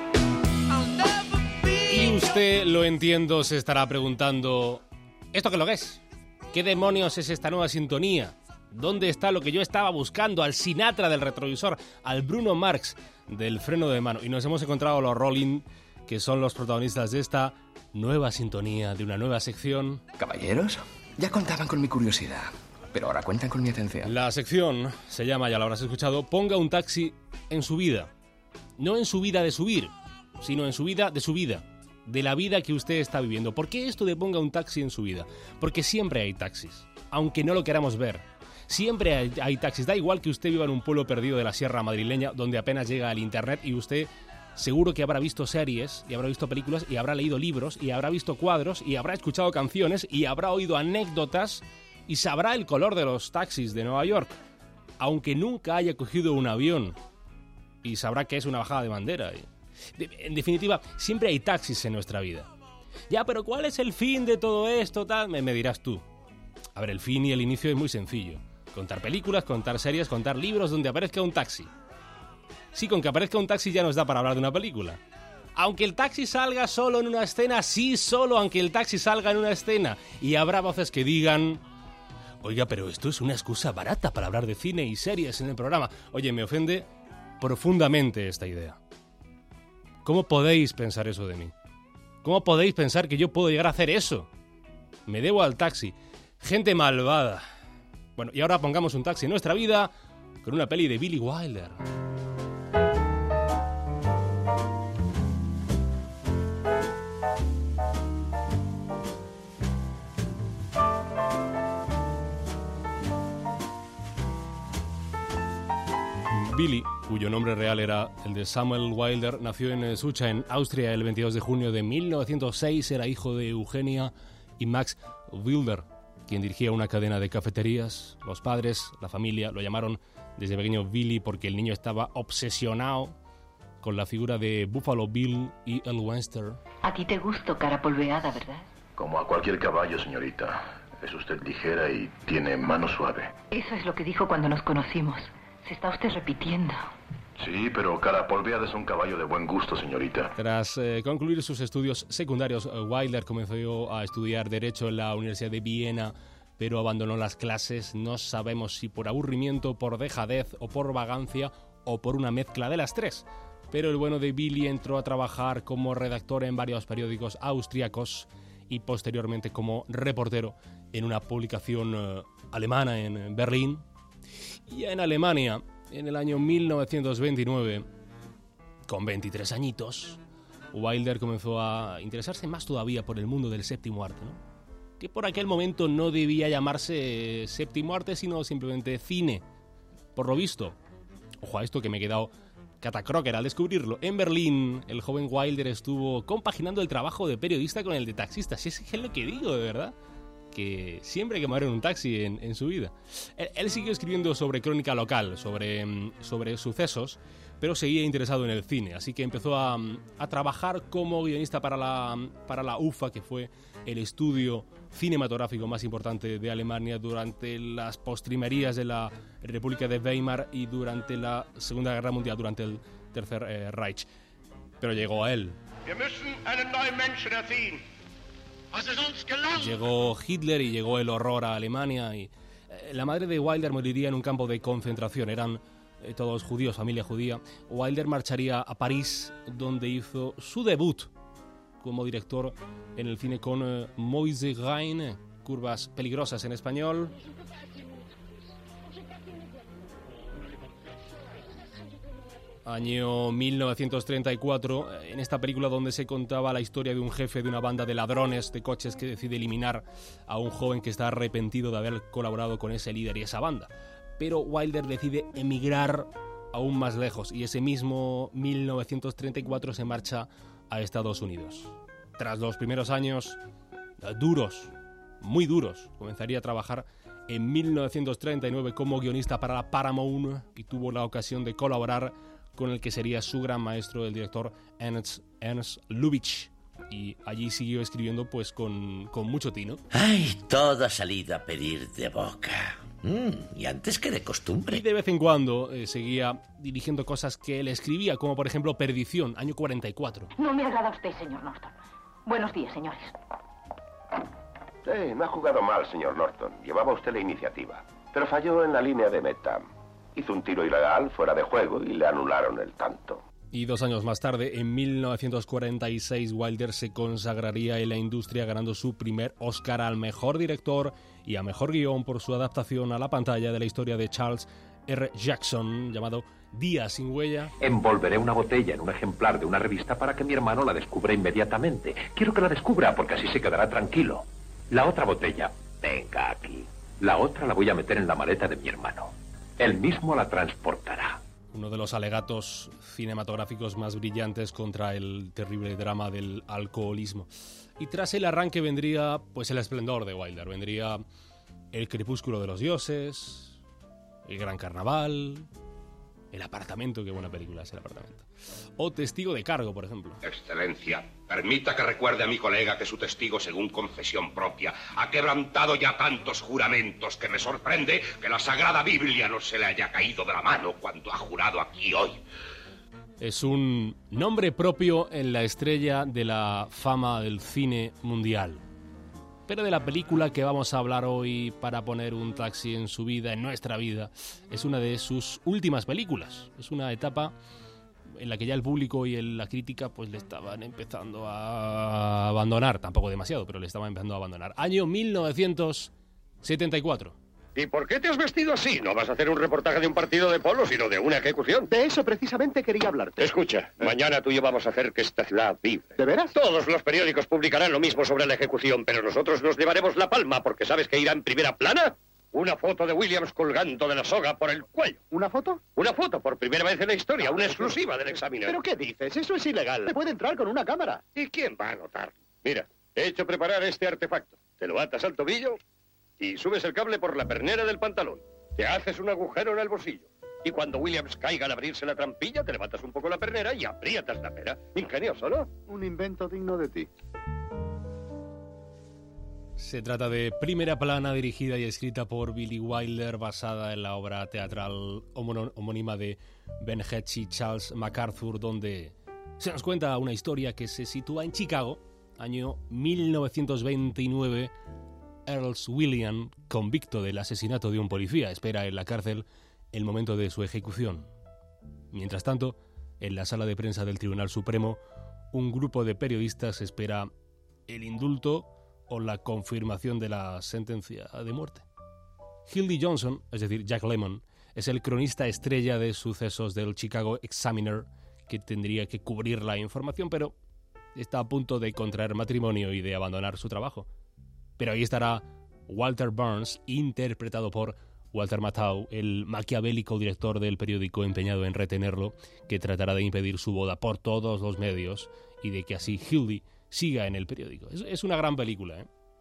Y usted, lo entiendo, se estará preguntando, ¿esto qué es lo que es? ¿Qué demonios es esta nueva sintonía? ¿Dónde está lo que yo estaba buscando? Al Sinatra del retrovisor, al Bruno Mars del freno de mano. Y nos hemos encontrado a los Rolling, que son los protagonistas de esta nueva sintonía, de una nueva sección. Caballeros, ya contaban con mi curiosidad, pero ahora cuentan con mi atención. La sección se llama, ya lo habrás escuchado, Ponga un taxi en su vida. No en su vida de subir, sino en su vida de su vida, de la vida que usted está viviendo. ¿Por qué esto de ponga un taxi en su vida? Porque siempre hay taxis, aunque no lo queramos ver. Siempre hay taxis. Da igual que usted viva en un pueblo perdido de la sierra madrileña donde apenas llega el internet y usted seguro que habrá visto series y habrá visto películas y habrá leído libros y habrá visto cuadros y habrá escuchado canciones y habrá oído anécdotas y sabrá el color de los taxis de Nueva York, aunque nunca haya cogido un avión. Y sabrá que es una bajada de bandera. En definitiva, siempre hay taxis en nuestra vida. Ya, pero ¿cuál es el fin de todo esto? Tal? Me dirás tú. A ver, el fin y el inicio es muy sencillo. Contar películas, contar series, contar libros donde aparezca un taxi. Sí, con que aparezca un taxi ya nos da para hablar de una película. Aunque el taxi salga solo en una escena, sí, solo aunque el taxi salga en una escena. Y habrá voces que digan... Oiga, pero esto es una excusa barata para hablar de cine y series en el programa. Oye, me ofende profundamente esta idea. ¿Cómo podéis pensar eso de mí? ¿Cómo podéis pensar que yo puedo llegar a hacer eso? Me debo al taxi. Gente malvada. Bueno, y ahora pongamos un taxi en nuestra vida con una peli de Billy Wilder. Billy, cuyo nombre real era el de Samuel Wilder, nació en Sucha, en Austria, el 22 de junio de 1906. Era hijo de Eugenia y Max Wilder, quien dirigía una cadena de cafeterías. Los padres, la familia, lo llamaron desde pequeño Billy porque el niño estaba obsesionado con la figura de Buffalo Bill y el Western. A ti te gusto cara polveada, ¿verdad? Como a cualquier caballo, señorita. Es usted ligera y tiene mano suave. Eso es lo que dijo cuando nos conocimos. Se está usted repitiendo. Sí, pero cara polveada es un caballo de buen gusto, señorita. Tras concluir sus estudios secundarios, Wilder comenzó a estudiar Derecho en la Universidad de Viena, pero abandonó las clases. No sabemos si por aburrimiento, por dejadez o por vagancia o por una mezcla de las tres. Pero el bueno de Billy entró a trabajar como redactor en varios periódicos austriacos y posteriormente como reportero en una publicación alemana en Berlín. Y en Alemania, en el año 1929, con 23 añitos, Wilder comenzó a interesarse más todavía por el mundo del séptimo arte, ¿no? Que por aquel momento no debía llamarse séptimo arte, sino simplemente cine. Por lo visto, ojo a esto que me he quedado catacroker al descubrirlo, en Berlín el joven Wilder estuvo compaginando el trabajo de periodista con el de taxista. Si es que es lo que digo, de verdad. que siempre hay que mover en un taxi en su vida. Él siguió escribiendo sobre crónica local, sobre sucesos, pero seguía interesado en el cine, así que empezó a trabajar como guionista para la UFA, que fue el estudio cinematográfico más importante de Alemania durante las postrimerías de la República de Weimar y durante la Segunda Guerra Mundial, durante el Tercer Reich. Pero llegó a él. Llegó Hitler y llegó el horror a Alemania. Y la madre de Wilder moriría en un campo de concentración. Eran todos judíos, familia judía. Wilder marcharía a París, donde hizo su debut como director en el cine con Moise Gain, Curvas peligrosas en español. Año 1934, en esta película donde se contaba la historia de un jefe de una banda de ladrones de coches que decide eliminar a un joven que está arrepentido de haber colaborado con ese líder y esa banda. Pero Wilder decide emigrar aún más lejos y ese mismo 1934 se marcha a Estados Unidos. Tras los primeros años duros, muy duros, comenzaría a trabajar en 1939 como guionista para la Paramount y tuvo la ocasión de colaborar con el que sería su gran maestro, el director Ernst Lubitsch. Y allí siguió escribiendo pues con mucho tino. ¡Ay, todo ha salido a pedir de boca! Y antes que de costumbre. Y de vez en cuando seguía dirigiendo cosas que él escribía, como por ejemplo Perdición, año 44. No me agrada usted, señor Norton. Buenos días, señores. Sí, no ha jugado mal, señor Norton. Llevaba usted la iniciativa. Pero falló en la línea de meta. Hizo un tiro ilegal fuera de juego y le anularon el tanto. Y 2 años más tarde, en 1946, Wilder se consagraría en la industria ganando su primer Oscar al mejor director y a mejor guión por su adaptación a la pantalla de la historia de Charles R. Jackson, llamado Día sin huella. Envolveré una botella en un ejemplar de una revista para que mi hermano la descubra inmediatamente. Quiero que la descubra porque así se quedará tranquilo. La otra botella, venga aquí. La otra la voy a meter en la maleta de mi hermano. Él mismo la transportará. Uno de los alegatos cinematográficos más brillantes contra el terrible drama del alcoholismo. Y tras el arranque vendría pues el esplendor de Wilder. Vendría El crepúsculo de los dioses, El gran carnaval, El apartamento, qué buena película es El apartamento. O Testigo de cargo, por ejemplo. Excelencia, permita que recuerde a mi colega que su testigo, según confesión propia, ha quebrantado ya tantos juramentos que me sorprende que la Sagrada Biblia no se le haya caído de la mano cuando ha jurado aquí hoy. Es un nombre propio en la estrella de la fama del cine mundial. Pero de la película que vamos a hablar hoy para poner un taxi en su vida, en nuestra vida, es una de sus últimas películas. Es una etapa en la que ya el público y la crítica pues le estaban empezando a abandonar, tampoco demasiado, pero le estaban empezando a abandonar. Año 1974. ¿Y por qué te has vestido así? No vas a hacer un reportaje de un partido de polo, sino de una ejecución. De eso precisamente quería hablarte. Escucha, mañana tú y yo vamos a hacer que esta ciudad vibre. ¿De veras? Todos los periódicos publicarán lo mismo sobre la ejecución, pero nosotros nos llevaremos la palma, porque ¿sabes qué irá en primera plana? Una foto de Williams colgando de la soga por el cuello. ¿Una foto? Una foto, por primera vez en la historia, una exclusiva del Examiner. ¿Pero qué dices? Eso es ilegal. Se puede entrar con una cámara. ¿Y quién va a notar? Mira, he hecho preparar este artefacto. Te lo atas al tobillo y subes el cable por la pernera del pantalón. Te haces un agujero en el bolsillo. Y cuando Williams caiga al abrirse la trampilla, te levantas un poco la pernera y aprietas la pera. Ingenioso, ¿no? Un invento digno de ti. Se trata de Primera plana, dirigida y escrita por Billy Wilder, basada en la obra teatral homónima de Ben Hecht y Charles MacArthur, donde se nos cuenta una historia que se sitúa en Chicago, año 1929. Earl William, convicto del asesinato de un policía, espera en la cárcel el momento de su ejecución. Mientras tanto, en la sala de prensa del Tribunal Supremo, un grupo de periodistas espera el indulto o la confirmación de la sentencia de muerte. Hildy Johnson, es decir, Jack Lemmon, es el cronista estrella de sucesos del Chicago Examiner, que tendría que cubrir la información, pero está a punto de contraer matrimonio y de abandonar su trabajo. Pero ahí estará Walter Burns, interpretado por Walter Matthau, el maquiavélico director del periódico empeñado en retenerlo, que tratará de impedir su boda por todos los medios y de que así Hildy siga en el periódico. Es una gran película, ¿eh?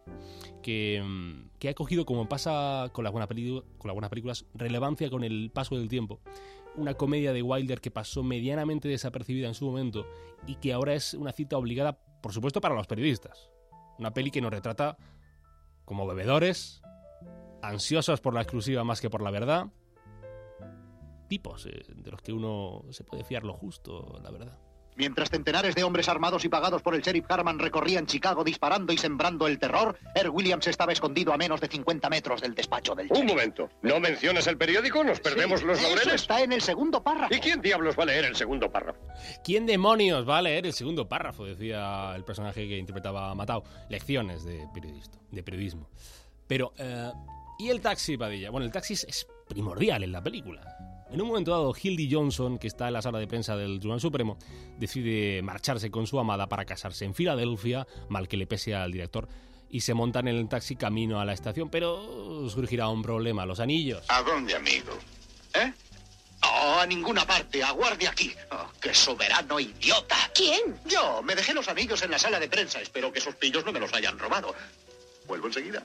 que ha cogido, como pasa con las buenas películas, relevancia con el paso del tiempo. Una comedia de Wilder que pasó medianamente desapercibida en su momento y que ahora es una cita obligada, por supuesto, para los periodistas. Una peli que nos retrata como bebedores, ansiosos por la exclusiva más que por la verdad, tipos de los que uno se puede fiar lo justo, la verdad. Mientras centenares de hombres armados y pagados por el sheriff Harman recorrían Chicago disparando y sembrando el terror, Earl Williams estaba escondido a menos de 50 metros del despacho del sheriff. Un momento. ¿No mencionas el periódico? ¿Nos perdemos los laureles? Eso está en el segundo párrafo. ¿Y quién diablos va a leer el segundo párrafo? ¿Quién demonios va a leer el segundo párrafo? Decía el personaje que interpretaba a Matau. Lecciones de periodismo. Pero, ¿y el taxi, Padilla? Bueno, el taxi es primordial en la película. En un momento dado, Hildy Johnson, que está en la sala de prensa del Tribunal Supremo, decide marcharse con su amada para casarse en Filadelfia, mal que le pese al director, y se montan en el taxi camino a la estación, pero surgirá un problema, los anillos. ¿A dónde, amigo? ¿Eh? Oh, a ninguna parte, aguarde aquí. Oh, ¡qué soberano idiota! ¿Quién? Yo, me dejé los anillos en la sala de prensa. Espero que esos pillos no me los hayan robado. Vuelvo enseguida.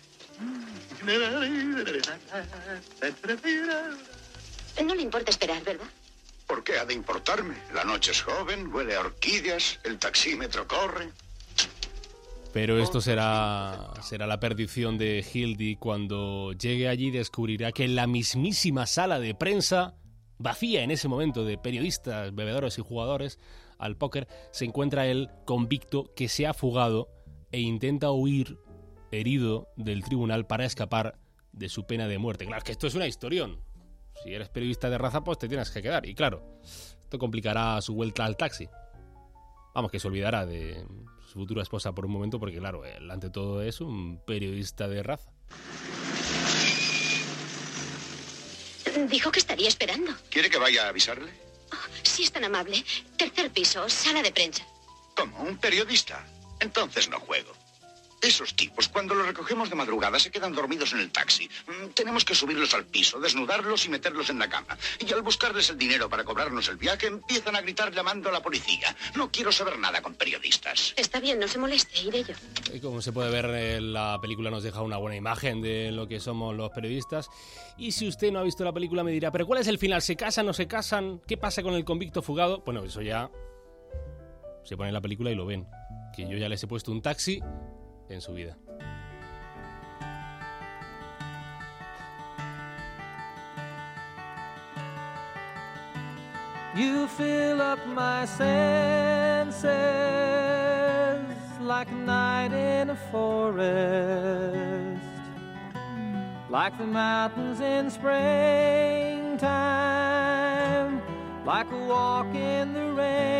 No le importa esperar, ¿verdad? ¿Por qué ha de importarme? La noche es joven, huele a orquídeas, el taxímetro corre. Pero esto será la perdición de Hildy. Cuando llegue allí descubrirá que en la mismísima sala de prensa, vacía en ese momento de periodistas, bebedores y jugadores al póker, se encuentra el convicto que se ha fugado e intenta huir herido del tribunal para escapar de su pena de muerte. Claro, es que esto es una historión. Si eres periodista de raza, pues te tienes que quedar. Y claro, esto complicará su vuelta al taxi. Vamos, que se olvidará de su futura esposa por un momento, porque claro, él ante todo es un periodista de raza. Dijo que estaría esperando. ¿Quiere que vaya a avisarle? Oh, si es tan amable. Tercer piso, sala de prensa. ¿Cómo? ¿Un periodista? Entonces no juego. Esos tipos, cuando los recogemos de madrugada, se quedan dormidos en el taxi. Tenemos que subirlos al piso, desnudarlos y meterlos en la cama. Y al buscarles el dinero para cobrarnos el viaje, empiezan a gritar llamando a la policía. No quiero saber nada con periodistas. Está bien, no se moleste, iré yo. Como se puede ver, la película nos deja una buena imagen de lo que somos los periodistas. Y si usted no ha visto la película me dirá, ¿pero cuál es el final? ¿Se casan, no se casan? ¿Qué pasa con el convicto fugado? Bueno, eso ya se pone en la película y lo ven. Que yo ya les he puesto un taxi en su vida. You fill up my senses like a night in a forest, like the mountains in springtime, like a walk in the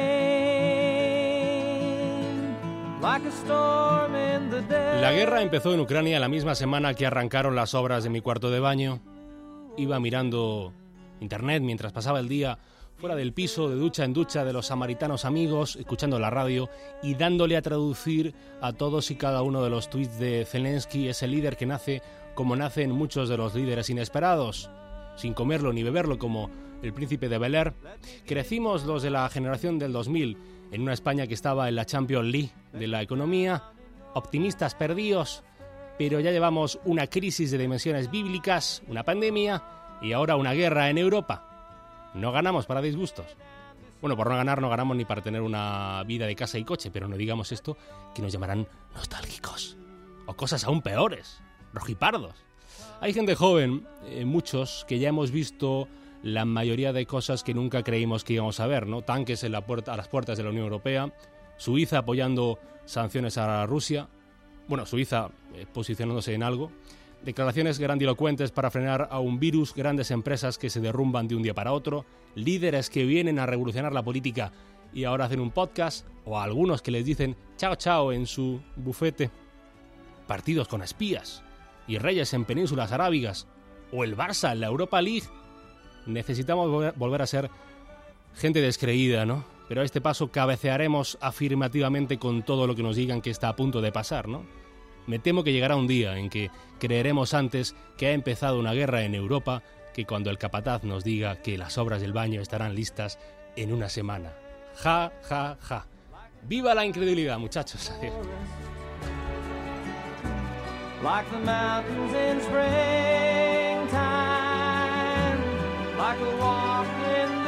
rain, like a storm in the day. La guerra empezó en Ucrania la misma semana que arrancaron las obras de mi cuarto de baño. Iba mirando internet mientras pasaba el día fuera del piso, de ducha en ducha, de los samaritanos amigos, escuchando la radio y dándole a traducir a todos y cada uno de los tweets de Zelensky, ese líder que nace como nacen muchos de los líderes inesperados, sin comerlo ni beberlo, como el príncipe de Bel-Air. Crecimos los de la generación del 2000 en una España que estaba en la Champions League de la economía, optimistas perdidos, pero ya llevamos una crisis de dimensiones bíblicas, una pandemia y ahora una guerra en Europa. No ganamos para disgustos. Bueno, por no ganar no ganamos ni para tener una vida de casa y coche, pero no digamos esto que nos llamarán nostálgicos. O cosas aún peores, rojipardos. Hay gente joven, muchos, que ya hemos visto la mayoría de cosas que nunca creímos que íbamos a ver, ¿no? Tanques a las puertas de la Unión Europea, Suiza apoyando sanciones a Rusia, bueno, Suiza posicionándose en algo, declaraciones grandilocuentes para frenar a un virus, grandes empresas que se derrumban de un día para otro, líderes que vienen a revolucionar la política y ahora hacen un podcast, o a algunos que les dicen chao chao en su bufete, partidos con espías y reyes en penínsulas arábigas, o el Barça en la Europa League. Necesitamos volver a ser gente descreída, ¿no? Pero a este paso cabecearemos afirmativamente con todo lo que nos digan que está a punto de pasar, ¿no? Me temo que llegará un día en que creeremos antes que ha empezado una guerra en Europa que cuando el capataz nos diga que las obras del baño estarán listas en una semana. Ja, ja, ja. ¡Viva la incredulidad, muchachos! Adiós. like the mountains in springtime, like a walk in